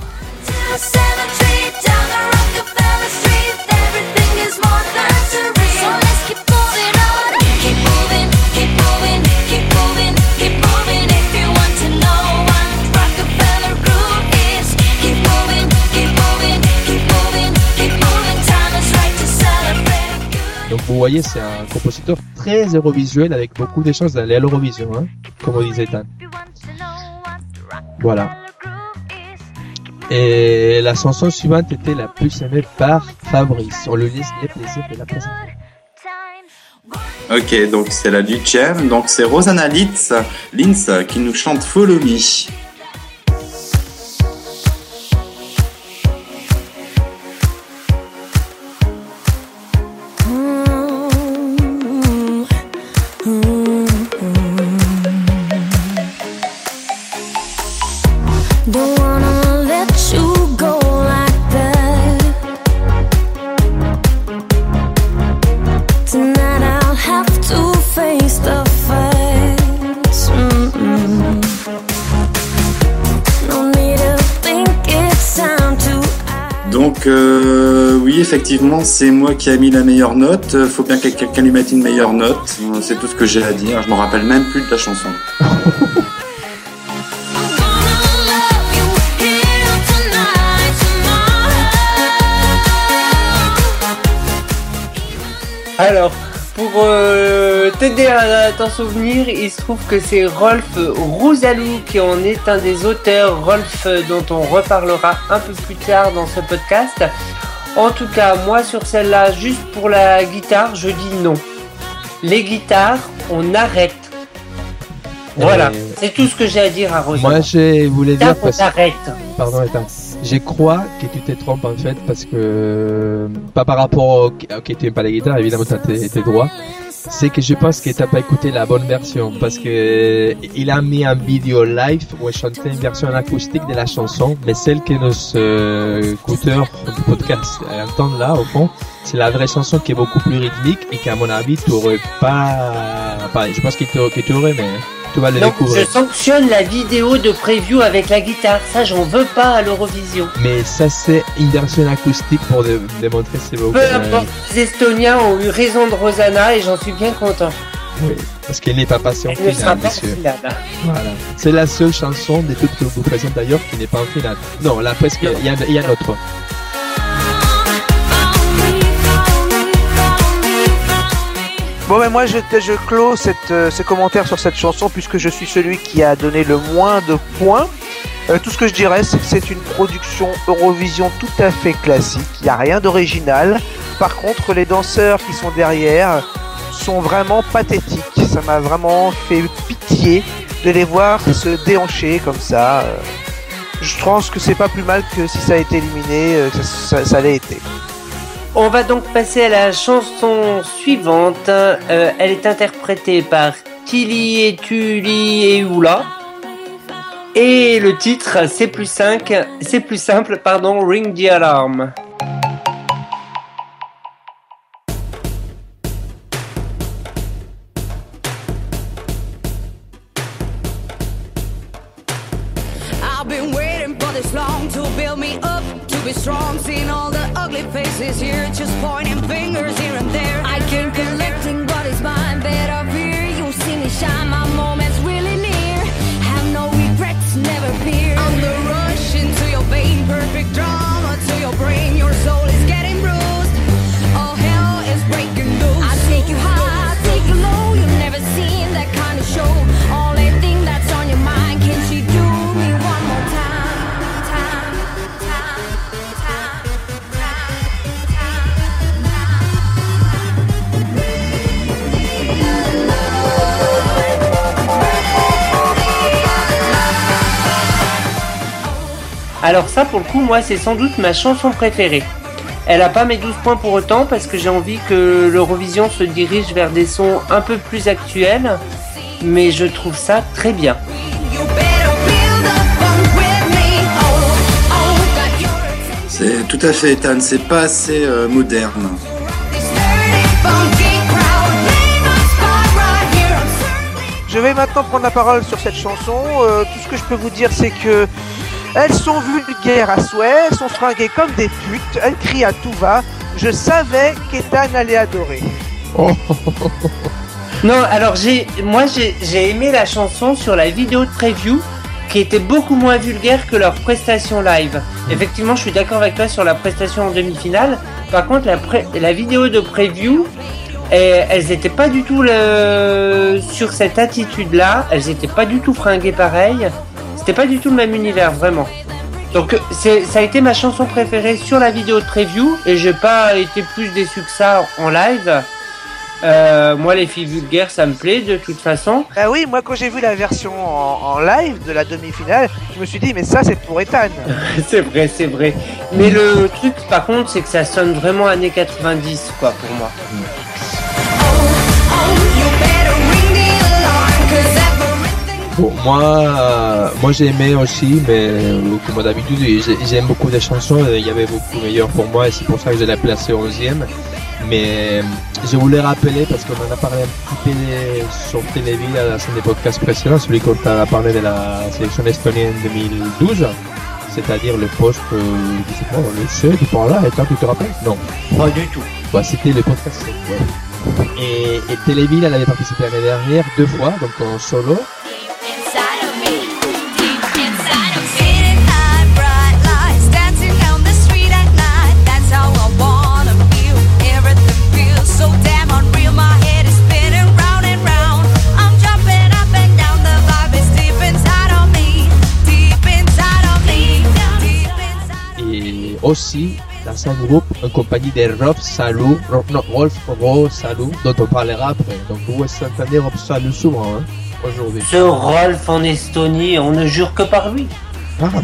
Donc vous voyez, c'est un compositeur très eurovisuel avec beaucoup de choses d'aller à l'Eurovision, hein, comme on disait Ethan. Voilà. Et la chanson suivante était la plus aimée par Fabrice. On lui laisse les plaisirs de la présenter. Ok, donc c'est la 8e, donc c'est Rosanna Linz qui nous chante Follow Me. Donc oui, effectivement, c'est moi qui ai mis la meilleure note. Faut bien que quelqu'un lui mette une meilleure note. C'est tout ce que j'ai à dire. Je me rappelle même plus de la chanson. Alors, pour t'aider à t'en souvenir, il se trouve que c'est Rolf Rousalou qui en est un des auteurs, Rolf dont on reparlera un peu plus tard dans ce podcast. En tout cas, moi sur celle-là, juste pour la guitare, je dis non. Les guitares, on arrête. Voilà, c'est tout ce que j'ai à dire à Rosanna. Moi, je voulais dire on arrête. Pardon, Ethan. Je crois que tu te trompes en fait parce que pas par rapport au que tu n'aimes pas la guitare, évidemment tu as tes droits. C'est que je pense que tu n'as pas écouté la bonne version parce que il a mis un vidéo live où il chantait une version acoustique de la chanson, mais celle que nos écouteurs du podcast entendent là au fond, c'est la vraie chanson qui est beaucoup plus rythmique et qu'à mon avis tu aurais pas. Je pense que tu aurais, mais tu vas le découvrir. Je sanctionne la vidéo de preview avec la guitare. Ça, j'en veux pas à l'Eurovision. Mais ça, c'est une version acoustique pour démontrer ses vocaux. Peu importe, les Estoniens ont eu raison de Rosanna et j'en suis bien content. Oui, parce qu'elle n'est pas passée en Elle ne sera finale, pas en monsieur. finale. Voilà. C'est la seule chanson des toutes que je vous présente d'ailleurs qui n'est pas en finale. Non, là presque, il y a un autre. Bon, mais moi, je clôt ces commentaires sur cette chanson puisque je suis celui qui a donné le moins de points. Tout ce que je dirais, c'est que c'est une production Eurovision tout à fait classique. Il n'y a rien d'original. Par contre, les danseurs qui sont derrière sont vraiment pathétiques. Ça m'a vraiment fait pitié de les voir se déhancher comme ça. Je pense que c'est pas plus mal que si ça a été éliminé, que ça l'ait été. On va donc passer à la chanson suivante. Elle est interprétée par Tili et Tuli et Oula. Et le titre, c'est plus simple, Ring the Alarm. I've been waiting for this long to build me up, to be strong. Seeing all the ugly faces here, just pointing fingers here and there. I keep collecting what is mine, better fear. You see me shine, my moment's really near. Have no regrets, never fear. I'm the rush into your vein, perfect drama to your brain. Your soul is getting bruised, all hell is breaking loose. I take you high, take you low. You've never seen that kind of show. Only thing that's on your mind, can she do me one more time? Alors ça, pour le coup, moi, c'est sans doute ma chanson préférée. Elle a pas mes 12 points pour autant, parce que j'ai envie que l'Eurovision se dirige vers des sons un peu plus actuels, mais je trouve ça très bien. C'est tout à fait, Ethan, c'est pas assez moderne. Je vais maintenant prendre la parole sur cette chanson. Tout ce que je peux vous dire, c'est que elles sont vulgaires à souhait, elles sont fringuées comme des putes, elles crient à tout va. Je savais qu'Ethan allait adorer. Oh. Non, alors j'ai aimé la chanson sur la vidéo de preview, qui était beaucoup moins vulgaire que leur prestation live. Effectivement, je suis d'accord avec toi sur la prestation en demi-finale. Par contre, la vidéo de preview, elles étaient pas du tout sur cette attitude-là. Elles étaient pas du tout fringuées pareil. C'était pas du tout le même univers, vraiment. Donc ça a été ma chanson préférée sur la vidéo de preview, et j'ai pas été plus déçu que ça en live. Moi, les filles vulgaires, ça me plaît de toute façon. Ah oui, moi quand j'ai vu la version en live de la demi-finale, je me suis dit mais ça c'est pour Ethan. C'est vrai. Mais le truc par contre, c'est que ça sonne vraiment années 90 quoi pour moi. Bon, moi j'ai aimé aussi, mais comme d'habitude, j'aime beaucoup des chansons. Il y avait beaucoup meilleures pour moi, et c'est pour ça que je l'ai placé 11e. Mais je voulais rappeler, parce qu'on en a parlé un petit peu sur Téléville à la scène des podcasts précédents, celui qu'on a parlé de la sélection estonienne 2012, c'est-à-dire le poste, le C, tu parles là, et toi tu te rappelles? Non. Pas du tout. Bah, c'était le podcast 7, ouais. Et Téléville, elle avait participé l'année dernière 2 fois, donc en solo. Aussi dans un groupe en compagnie de Rolf Salou, dont on parlera après. Donc vous entendez Rolf Salou souvent aujourd'hui. Ce Rolf en Estonie, on ne jure que par lui. Ah bon.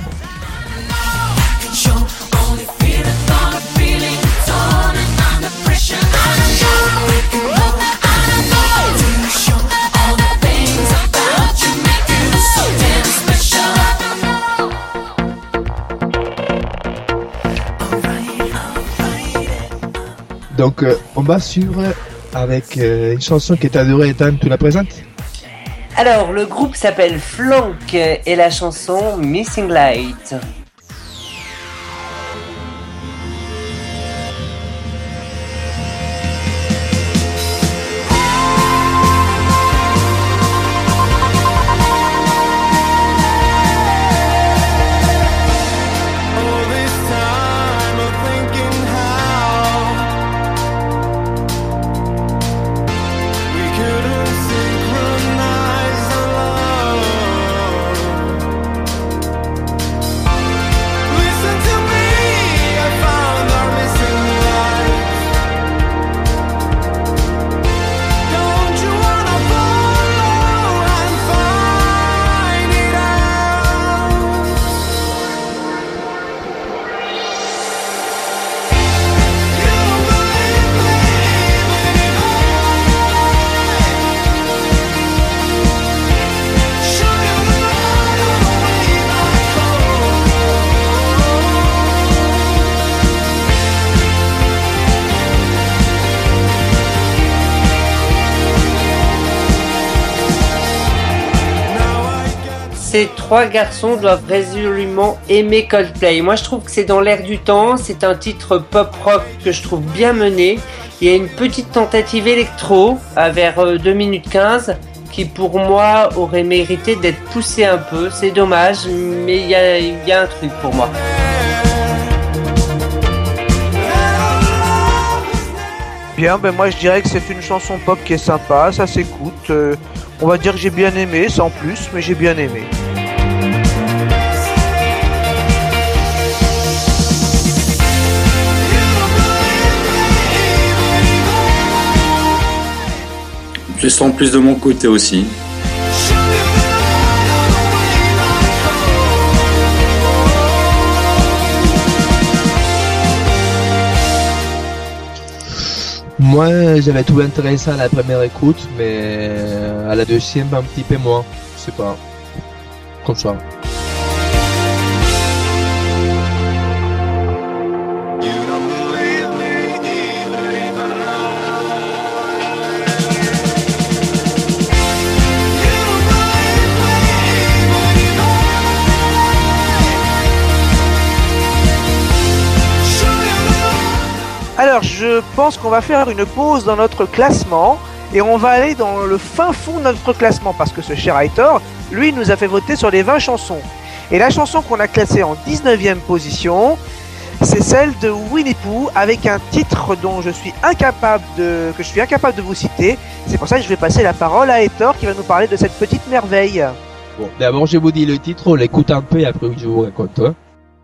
Donc on va suivre avec une chanson qui est adorée. Ethan, tu la présentes? Alors le groupe s'appelle Flank et la chanson Missing Light. ces 3 garçons doivent résolument aimer Coldplay. Moi, je trouve que c'est dans l'air du temps. C'est un titre pop-rock que je trouve bien mené. Il y a une petite tentative électro à vers 2 minutes 15 qui, pour moi, aurait mérité d'être poussée un peu. C'est dommage, mais il y a un truc pour moi. Bien, ben moi je dirais que c'est une chanson pop qui est sympa, ça s'écoute. On va dire que j'ai bien aimé, sans plus, mais j'ai bien aimé. Je sens plus de mon côté aussi. Moi, j'avais trouvé intéressant à la première écoute, mais à la deuxième, un petit peu moins. Je sais pas. Comme ça. Alors, je pense qu'on va faire une pause dans notre classement et on va aller dans le fin fond de notre classement parce que ce cher Aitor, lui, nous a fait voter sur les 20 chansons. Et la chanson qu'on a classée en 19e position, c'est celle de Winnie Pooh avec un titre dont je suis incapable de vous citer. C'est pour ça que je vais passer la parole à Aitor qui va nous parler de cette petite merveille. Bon, d'abord, je vous dis le titre, on l'écoute un peu et après je vous raconte. Hein.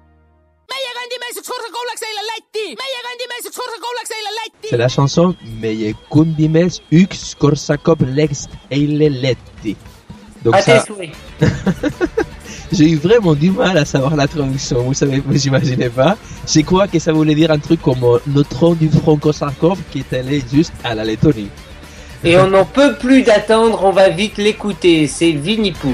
C'est la chanson Meie kundimes yks korsakop lex eile letti. Donc ça... J'ai eu vraiment du mal à savoir la traduction, vous imaginez pas. Je crois que ça voulait dire un truc comme notre tronc du front Korsakov qui est allé juste à la Lettonie. Et on n'en peut plus d'attendre, on va vite l'écouter, c'est Winnie Pooh.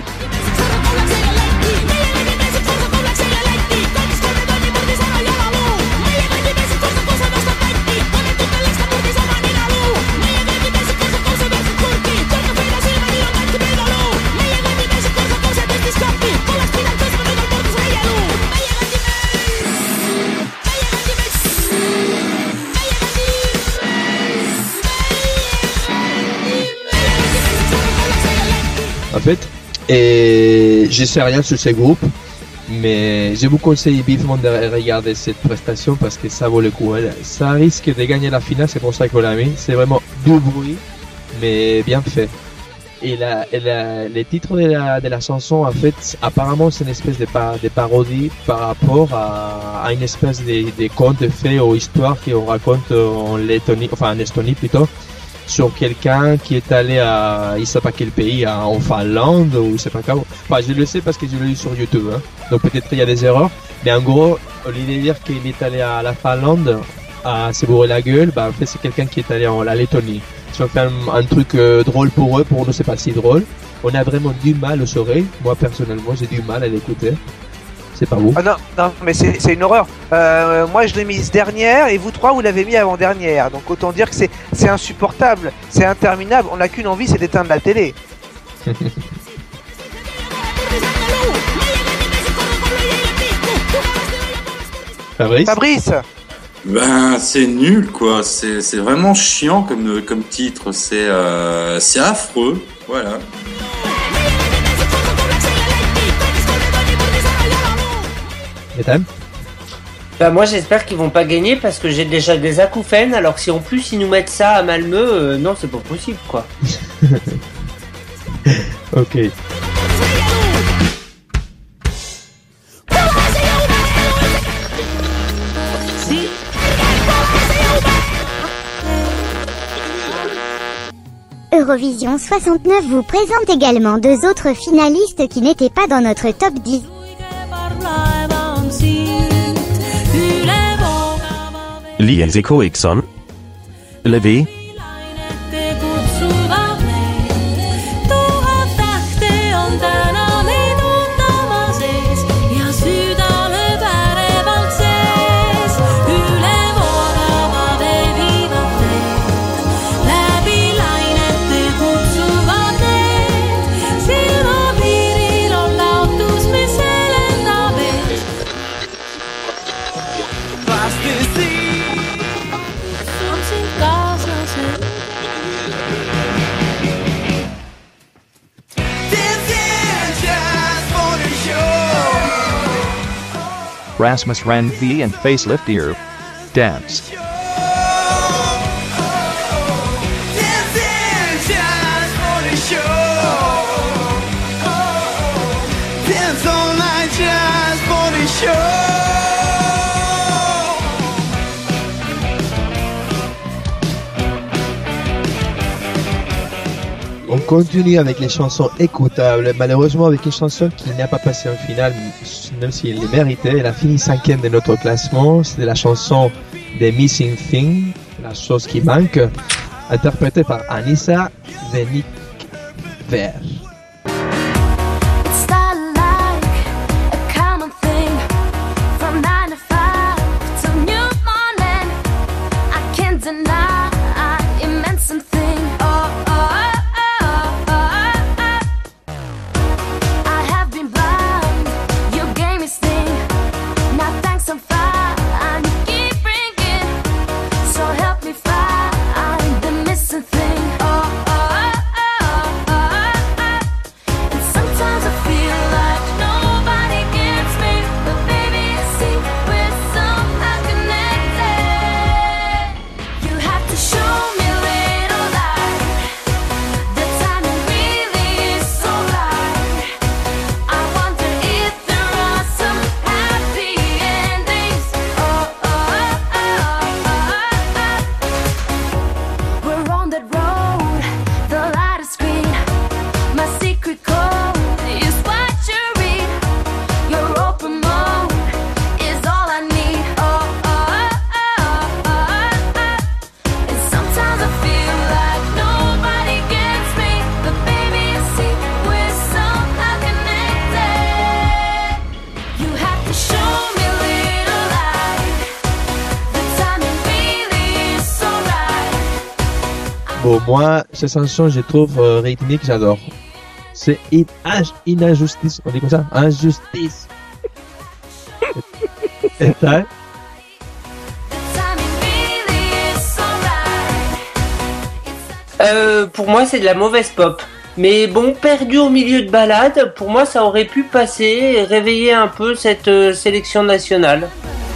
En fait, et je sais rien sur ces groupes, mais je vous conseille vivement de regarder cette prestation parce que ça vaut le coup. Ça risque de gagner la finale, c'est pour ça qu'on l'a mis. C'est vraiment du bruit, mais bien fait. Et les titres de la chanson, en fait, apparemment, c'est une espèce de parodie par rapport à une espèce de conte de fées ou histoire qu'on raconte en Lettonie, enfin en Estonie plutôt, sur quelqu'un qui est allé à, il sait pas quel pays, en Finlande ou je sais pas quoi. Enfin, je le sais parce que je l'ai lu sur YouTube, hein. Donc peut-être il y a des erreurs, mais en gros, au lieu de dire qu'il est allé à la Finlande à se bourrer la gueule, bah en fait c'est quelqu'un qui est allé en la Lettonie. Ils ont fait un truc drôle pour eux, pour nous c'est pas si drôle. On a vraiment du mal aux oreilles. Moi personnellement, j'ai du mal à l'écouter. C'est pas vous. Ah non, mais c'est une horreur. Moi je l'ai mise dernière et vous trois vous l'avez mis avant-dernière. Donc autant dire que c'est insupportable, c'est interminable. On n'a qu'une envie, c'est d'éteindre la télé. Fabrice. Ben c'est nul quoi. C'est vraiment chiant comme titre. C'est affreux. Voilà. Bah moi j'espère qu'ils vont pas gagner parce que j'ai déjà des acouphènes, alors si en plus ils nous mettent ça à Malmö, non c'est pas possible quoi. Ok. Eurovision 69 vous présente également 2 autres finalistes qui n'étaient pas dans notre top 10. Liesiko Ikson Levi Rasmus Randvi and Facelift Ear. Dance. On continue avec les chansons écoutables, malheureusement avec une chanson qui n'a pas passé en finale, même s'il les méritait. Elle a fini 5e de notre classement. C'était la chanson The Missing Thing, la chose qui manque, interprétée par Anissa Venik-Ver. Bon, moi, cette chanson, je trouve rythmique, j'adore. C'est injustice, on dit comme ça, injustice. Et ça, pour moi, c'est de la mauvaise pop. Mais bon, perdu au milieu de balade, pour moi, ça aurait pu passer et réveiller un peu cette sélection nationale.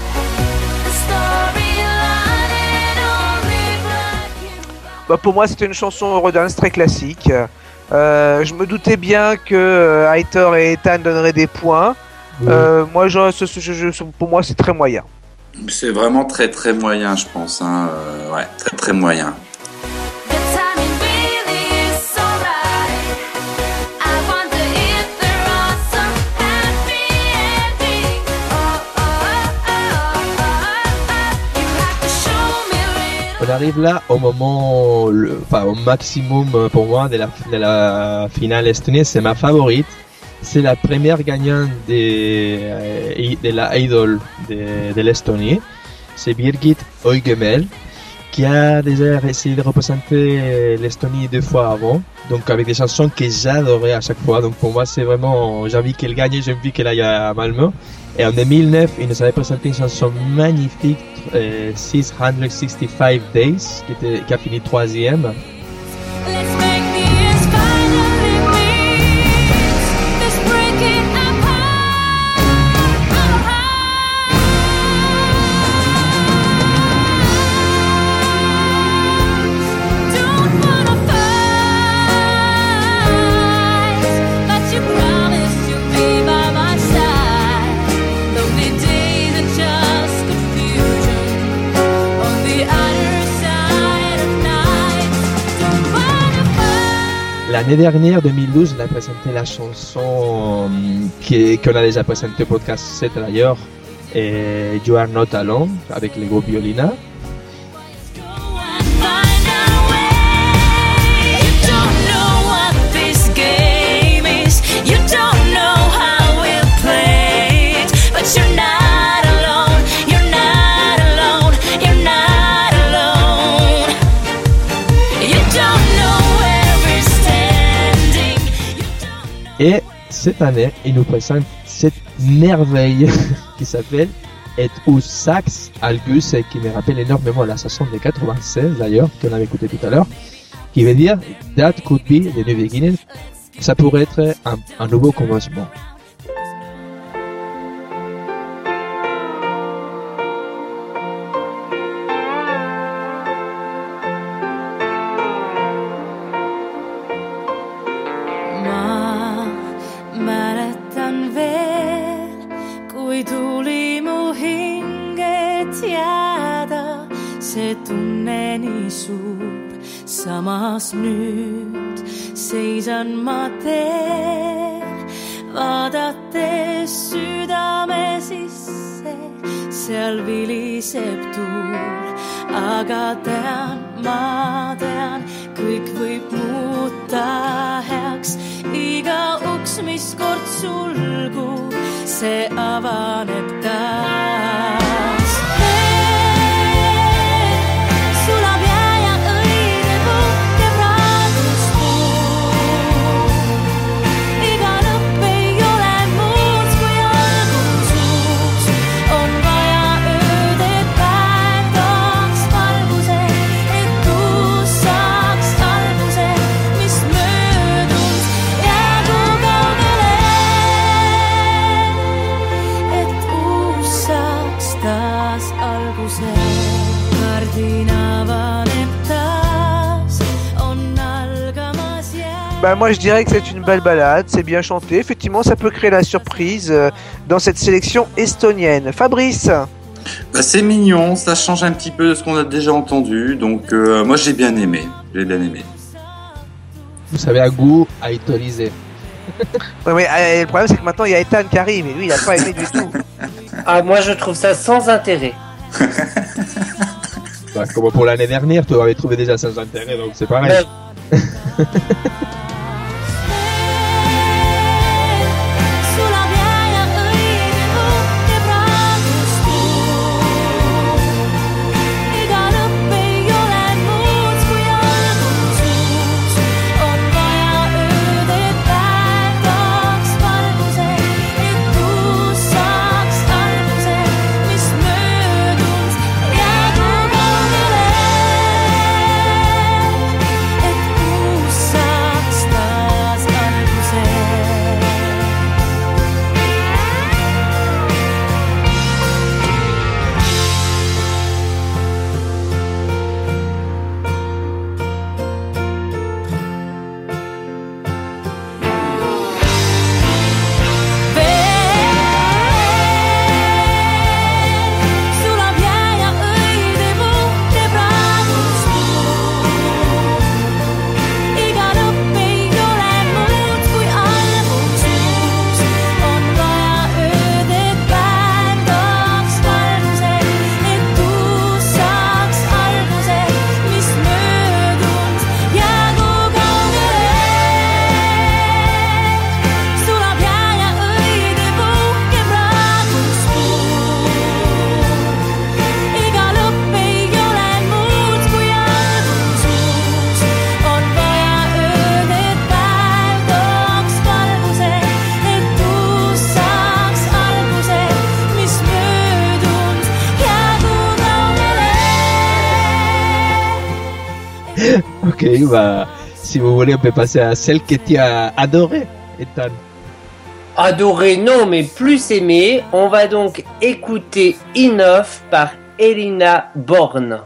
Bah pour moi, c'était une chanson Eurodance très classique. Je me doutais bien que Aitor et Ethan donneraient des points. Moi, pour moi, c'est très moyen. C'est vraiment très très moyen, je pense. Hein. Ouais, très très moyen. On arrive là au moment, au maximum pour moi de la finale estonienne. C'est ma favorite. C'est la première gagnante de la Idol de l'Estonie. C'est Birgit Oigemel, qui a déjà essayé de représenter l'Estonie 2 fois avant. Donc avec des chansons que j'adorais à chaque fois. Donc pour moi, c'est vraiment, j'ai envie qu'elle gagne, j'ai envie qu'elle aille à Malmö. Et en 2009, il nous avait présenté une chanson magnifique, 665 Days, qui a fini 3e. L'année dernière, 2012, elle a présenté la chanson qu'on a déjà présentée au podcast 7 d'ailleurs, et You Are Not Alone, avec les groupes Violina. Et cette année, il nous présente cette merveille qui s'appelle Et où Sax Algus, et qui me rappelle énormément la chanson de 96 d'ailleurs, qu'on avait écouté tout à l'heure, qui veut dire That could be the new beginning. Ça pourrait être un nouveau commencement. se tunne niin suur, samas nüüd seisan ma teel, vaadates südame sisse, seal viliseb tuul, aga ma tean, kõik võib muuta heaks, iga uks, mis kord sulgub, see avaneb taas. Sulab jää ja õide puhke praegust muud, iga lõpp ei ole muud kui algus uus, on vaja ööd, et päev tooks valguse, et uus saaks alguse, mis möödunud jäägu kaugele, et uus saaks taas alguse. Kardin avaneb taas, on algamas jää. Bah moi je dirais que c'est une belle balade, c'est bien chanté, effectivement ça peut créer la surprise dans cette sélection estonienne. Fabrice? Bah, c'est mignon, ça change un petit peu de ce qu'on a déjà entendu, donc moi j'ai bien aimé. Vous savez, un goût à autoriser. Ouais, mais le problème c'est que maintenant il y a Ethan qui arrive et lui il a pas aimé du tout. Ah, moi je trouve ça sans intérêt. Bah, comme pour l'année dernière, tu avais trouvé déjà sans intérêt, donc c'est pareil. Sulab jää ja õide puhke praegust muud, iga lõpp ei ole muud kui algus uus, on vaja ööd, et päev tooks valguse, et uus saaks alguse, mis möödunud jäägu kaugele, et uus saaks taas alguse. Sulab jää ja õide puhke praegust muud, iga lõpp ei ole muud kui algus uus, on vaja ööd, et päev tooks valguse, et uus saaks alguse, mis möödunud jäägu kaugele. Sulab jää ja õide puhke praegust muud, iga lõpp ei ole muud kui algus uus, on vaja ööd, et päev tooks valguse, et uus saaks alguse, mis möödunud jäägu kaugele. Ok, bah, si vous voulez, on peut passer à celle que tu as adorée, Ethan. Adoré, non, mais plus aimé. On va donc écouter Enough par Elina Born.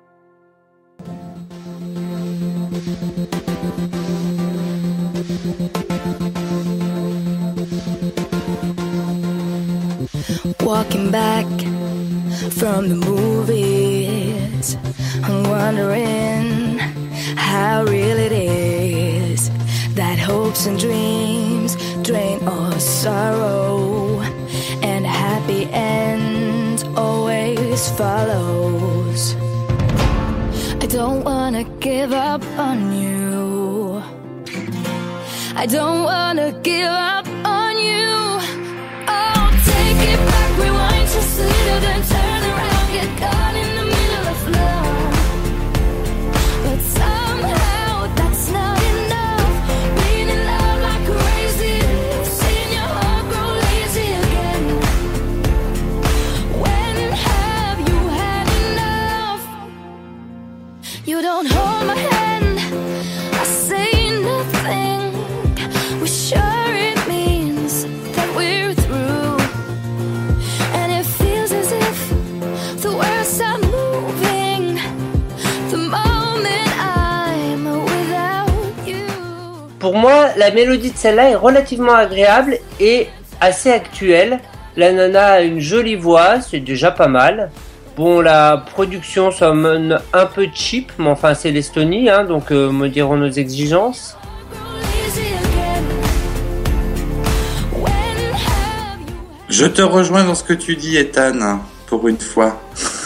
Walking back from the movies, I'm wondering how real it is that hopes and dreams drain all sorrow, and a happy end always follows. I don't wanna give up on you, I don't wanna give up on you. Oh, take it back, rewind just a little, then turn around, get caught in the middle of love. But somehow that's not enough. Being in love like crazy, seeing your heart grow lazy again. When have you had enough? You don't hold my hand, I say nothing. We're sure it means that we're through, and it feels as if the world stopped moving the moment I'm without you. Pour moi, la mélodie de celle-là est relativement agréable et assez actuelle. La nana a une jolie voix, c'est déjà pas mal. Bon, la production sonne un peu cheap, mais enfin c'est l'Estonie, hein, donc me diront nos exigences. Je te rejoins dans ce que tu dis, Ethan, pour une fois.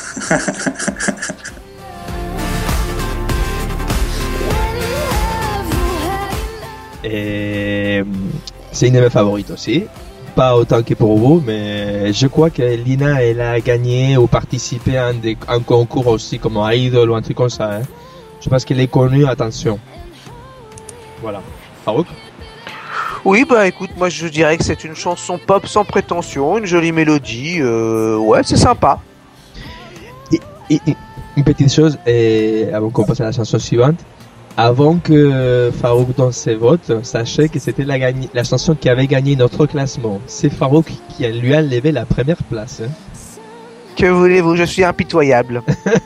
Et c'est une de mes favorites aussi. Pas autant que pour vous, mais je crois que Lina, elle a gagné ou participé à un concours aussi comme Idol ou un truc comme ça. Hein. Je pense qu'elle est connue, attention. Voilà. Farouk ? Oui, bah écoute, moi je dirais que c'est une chanson pop sans prétention, une jolie mélodie, ouais, c'est sympa. Et une petite chose, avant qu'on passe à la chanson suivante, avant que Farouk donne ses votes, sachez que c'était la chanson qui avait gagné notre classement. C'est Farouk qui lui a levé la première place. Hein. Que voulez-vous, je suis impitoyable.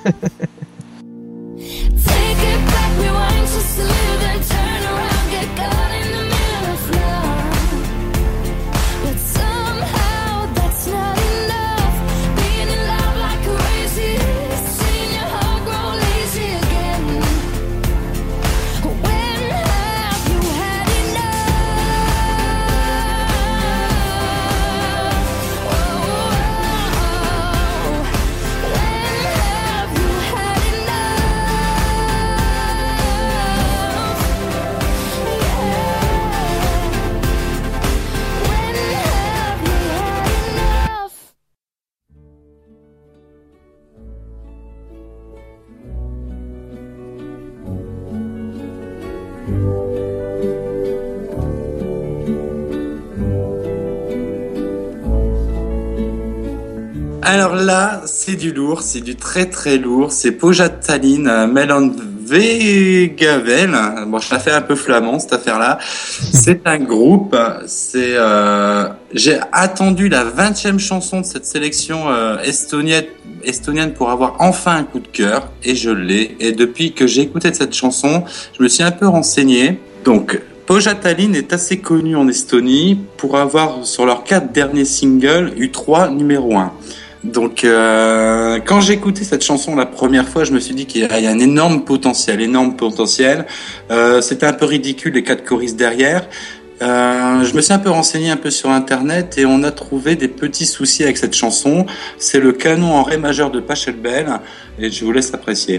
Alors là, c'est du lourd, c'est du très très lourd. C'est Poja Tallinn, Melon Vegavel. Bon, je la fais un peu flamand cette affaire-là. C'est un groupe. J'ai attendu la 20e chanson de cette sélection estonienne pour avoir enfin un coup de cœur, et je l'ai. Et depuis que j'ai écouté cette chanson, je me suis un peu renseigné. Donc, Poja Tallinn est assez connu en Estonie pour avoir, sur leurs 4 derniers singles, eu 3 numéros 1. Donc, quand j'ai écouté cette chanson la première fois, je me suis dit qu'il y a un énorme potentiel. C'était un peu ridicule, les 4 choristes derrière. Je me suis un peu renseigné un peu sur Internet et on a trouvé des petits soucis avec cette chanson. C'est le canon en ré majeur de Pachelbel et je vous laisse apprécier.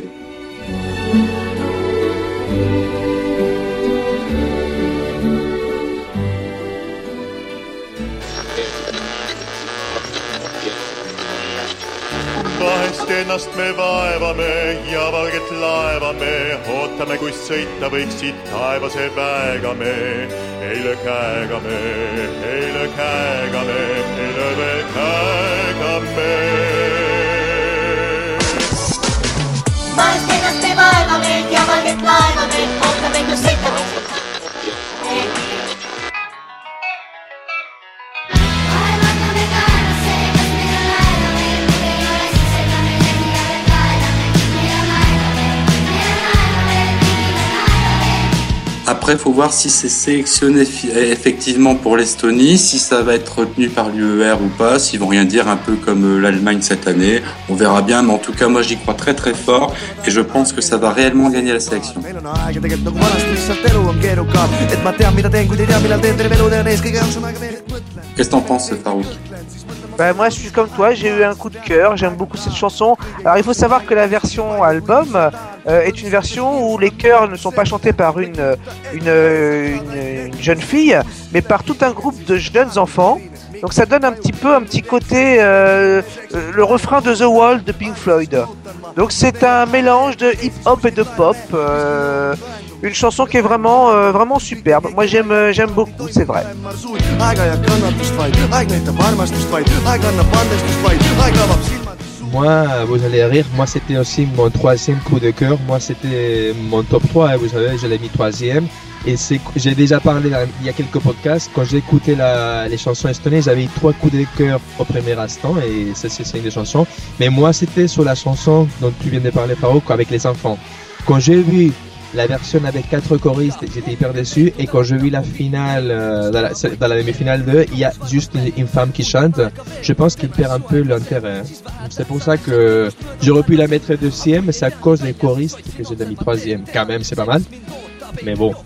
Vahest ennast me vaevame ja valget laeva me ootame, kus sõita võiksid taevase väega me. Eile käega me, eile käega me, eile veel käega me. Vahest ennast me vaevame ja valget laeva me ootame, kus sõita võiksid. Après, il faut voir si c'est sélectionné effectivement pour l'Estonie, si ça va être retenu par l'UER ou pas, s'ils vont rien dire, un peu comme l'Allemagne cette année. On verra bien, mais en tout cas, moi j'y crois très très fort et je pense que ça va réellement gagner la sélection. Qu'est-ce que t'en penses, Farouk ? Bah, moi je suis comme toi, j'ai eu un coup de cœur, j'aime beaucoup cette chanson. Alors il faut savoir que la version album est une version où les chœurs ne sont pas chantés par une jeune fille, mais par tout un groupe de jeunes enfants. Donc ça donne un petit côté le refrain de The Wall de Pink Floyd. Donc c'est un mélange de hip-hop et de pop. Une chanson qui est vraiment superbe. Moi j'aime beaucoup, c'est vrai. Moi, vous allez rire, moi c'était aussi mon 3e coup de cœur. Moi c'était mon top 3, hein, vous savez, je l'ai mis 3e. Et j'ai déjà parlé il y a quelques podcasts, quand j'ai écouté les chansons estoniennes, j'avais eu 3 coups de cœur au premier instant, et ça c'est une des chansons. Mais moi c'était sur la chanson dont tu viens de parler, Farouk, avec les enfants. Quand j'ai vu la version avec 4 choristes, j'étais hyper déçu. Et quand j'ai vu la finale, dans la demi-finale 2, il y a juste une femme qui chante. Je pense qu'il perd un peu l'intérêt. C'est pour ça que j'aurais pu la mettre deuxième, mais c'est à cause des choristes que j'ai mis troisième. Quand même, c'est pas mal. Mais bon.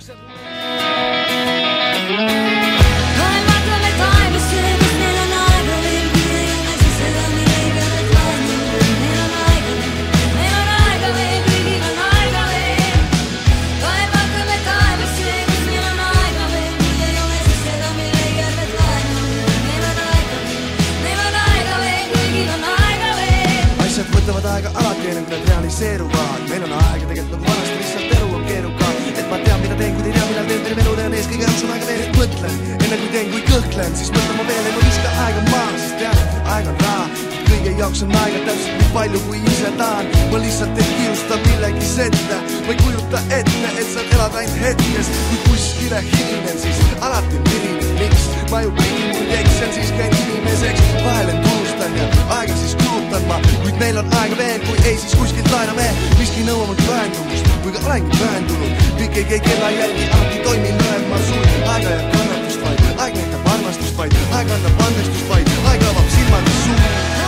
Võtavad aega alati ennem kui nad realiseeruvad. Meil on aega tegelikult nagu vanasti, lihtsalt elu on keeruka. Et ma tean mida teen, kui ei tea millal teen, terve elu teen ees. Kõige jaoks on aega veel, et mõtlen. Enne kui teen, kui kõhklen, siis mõtlen ma veel, et ma viska aega maa. Sest tean, et aeg on raha. Kõige jaoks on aega täpselt nii palju kui ise tahan. Ma lihtsalt ei kiusta millegis ette. Ma ei kujuta ette, et saan elada ainult hetkes. Kui kuskile hilinen, siis alati mirinen. Miks? Ma ju pidin mul eksen, siis käin inimeseks. Vahel end unustan ja aega siis kulutan ma. Kuid meil on aega veel, kui ei, siis kuskilt laename. Miski nõuab mult pühendumust, kui ka olengi pühendunud. Kõik ei käi kella jälgi, alati toimin lõhem ma suur. Aega ja kannatust vaid, aeg näitab armastust vaid. Aeg annab andestust vaid, aeg avab silmad suur.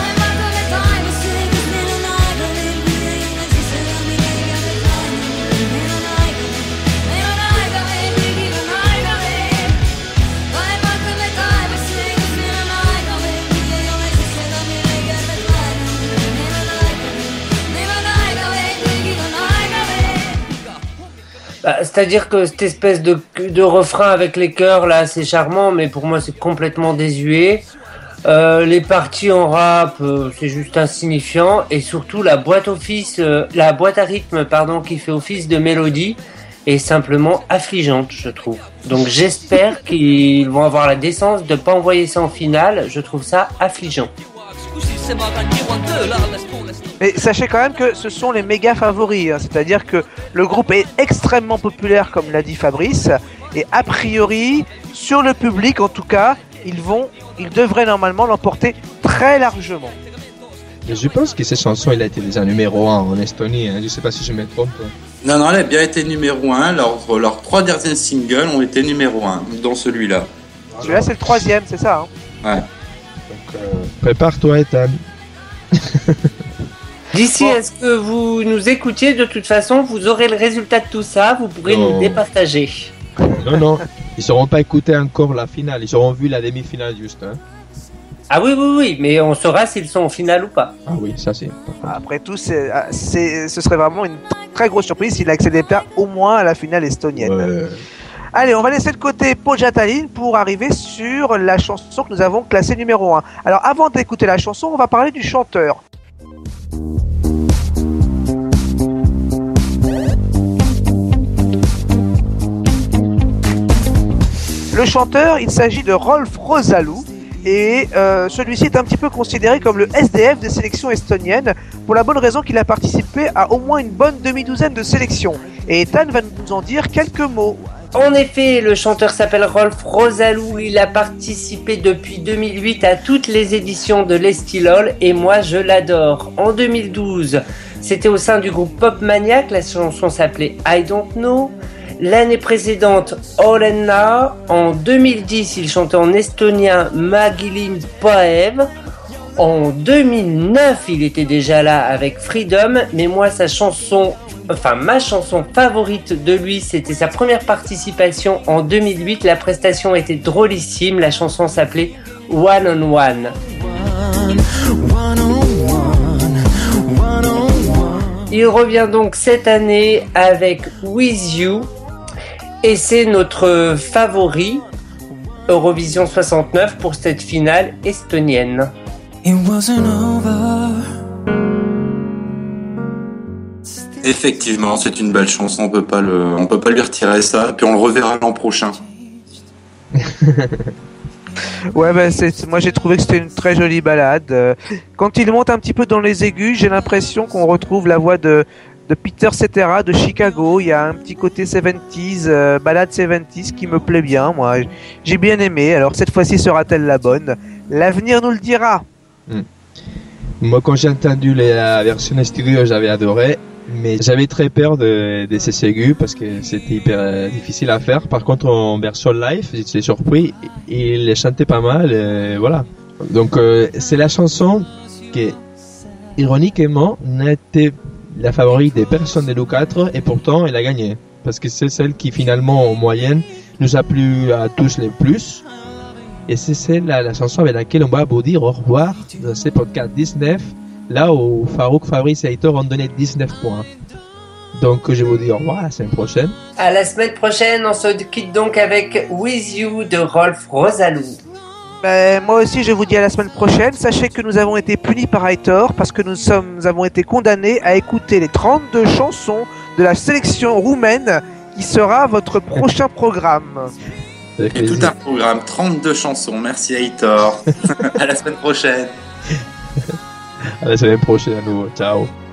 C'est-à-dire que cette espèce de refrain avec les chœurs là, c'est charmant, mais pour moi c'est complètement désuet. Les parties en rap, c'est juste insignifiant, et surtout la boîte à rythme, qui fait office de mélodie, est simplement affligeante, je trouve. Donc j'espère qu'ils vont avoir la décence de pas envoyer ça en finale. Je trouve ça affligeant. Mais sachez quand même que ce sont les méga favoris, hein. C'est-à-dire que le groupe est extrêmement populaire, comme l'a dit Fabrice, et a priori, sur le public en tout cas, ils devraient normalement l'emporter très largement. Mais je pense que cette chanson, elle a été déjà numéro 1 en Estonie, hein. Je sais pas si je me trompe. Non, elle a bien été numéro 1, leurs 3 derniers singles ont été numéro 1, dans celui-là. Celui-là c'est le 3e, c'est ça, hein. Ouais. Prépare-toi, Ethan. D'ici à ce que vous nous écoutiez, de toute façon, vous aurez le résultat de tout ça, vous pourrez nous départager. Non, ils n'auront pas écouté encore la finale, ils auront vu la demi-finale juste. Hein. Ah oui, mais on saura s'ils sont en finale ou pas. Ah oui, ça c'est. Après tout, ce serait vraiment une très grosse surprise s'il accédait pas au moins à la finale estonienne. Ouais. Allez, on va laisser de côté Pohjataalin pour arriver sur la chanson que nous avons classée numéro 1. Alors avant d'écouter la chanson, on va parler du chanteur. Le chanteur, il s'agit de Rolf Rosalu, et celui-ci est un petit peu considéré comme le SDF des sélections estoniennes, pour la bonne raison qu'il a participé à au moins une bonne demi-douzaine de sélections. Et Ethan va nous en dire quelques mots. En effet, le chanteur s'appelle Rolf Rosalu, il a participé depuis 2008 à toutes les éditions de l'Estilol, et moi je l'adore. En 2012, c'était au sein du groupe Pop Maniac, la chanson s'appelait I Don't Know. L'année précédente, Olenna. En 2010, il chantait en estonien Magilin Paev. En 2009, il était déjà là avec Freedom, mais moi ma chanson favorite de lui, c'était sa première participation en 2008. La prestation était drôlissime, la chanson s'appelait One on One. Il revient donc cette année avec With You, et c'est notre favori Eurovision 69 pour cette finale estonienne. It wasn't over. Effectivement, c'est une belle chanson, on peut pas lui retirer ça, puis on le reverra l'an prochain. Ouais, moi j'ai trouvé que c'était une très jolie ballade. Quand il monte un petit peu dans les aigus, j'ai l'impression qu'on retrouve la voix de Peter Cetera de Chicago. Il y a un petit côté 70s, ballade 70s qui me plaît bien, moi. J'ai bien aimé, alors cette fois-ci sera-t-elle la bonne? L'avenir nous le dira. Moi, quand j'ai entendu la version stéréo, j'avais adoré. Mais j'avais très peur de ces aigus parce que c'était hyper difficile à faire. Par contre, en version live, j'étais surpris. Il les chantait pas mal, voilà. Donc, c'est la chanson qui, ironiquement, n'était la favorite des personnes de l'U4 et pourtant, elle a gagné. Parce que c'est celle qui, finalement, en moyenne, nous a plu à tous les plus. Et c'est celle, la chanson avec laquelle on va vous dire au revoir dans ce podcast 19. Là où Farouk, Fabrice et Aitor ont donné 19 points. Donc je vous dis au revoir à la semaine prochaine. À la semaine prochaine, on se quitte donc avec With You de Rolf Rosalou. Moi aussi je vous dis à la semaine prochaine. Sachez que nous avons été punis par Aitor parce que nous avons été condamnés à écouter les 32 chansons de la sélection roumaine qui sera votre prochain programme. Et tout un programme, 32 chansons. Merci Aitor. À la semaine prochaine. À la semaine prochaine à nouveau. Ciao.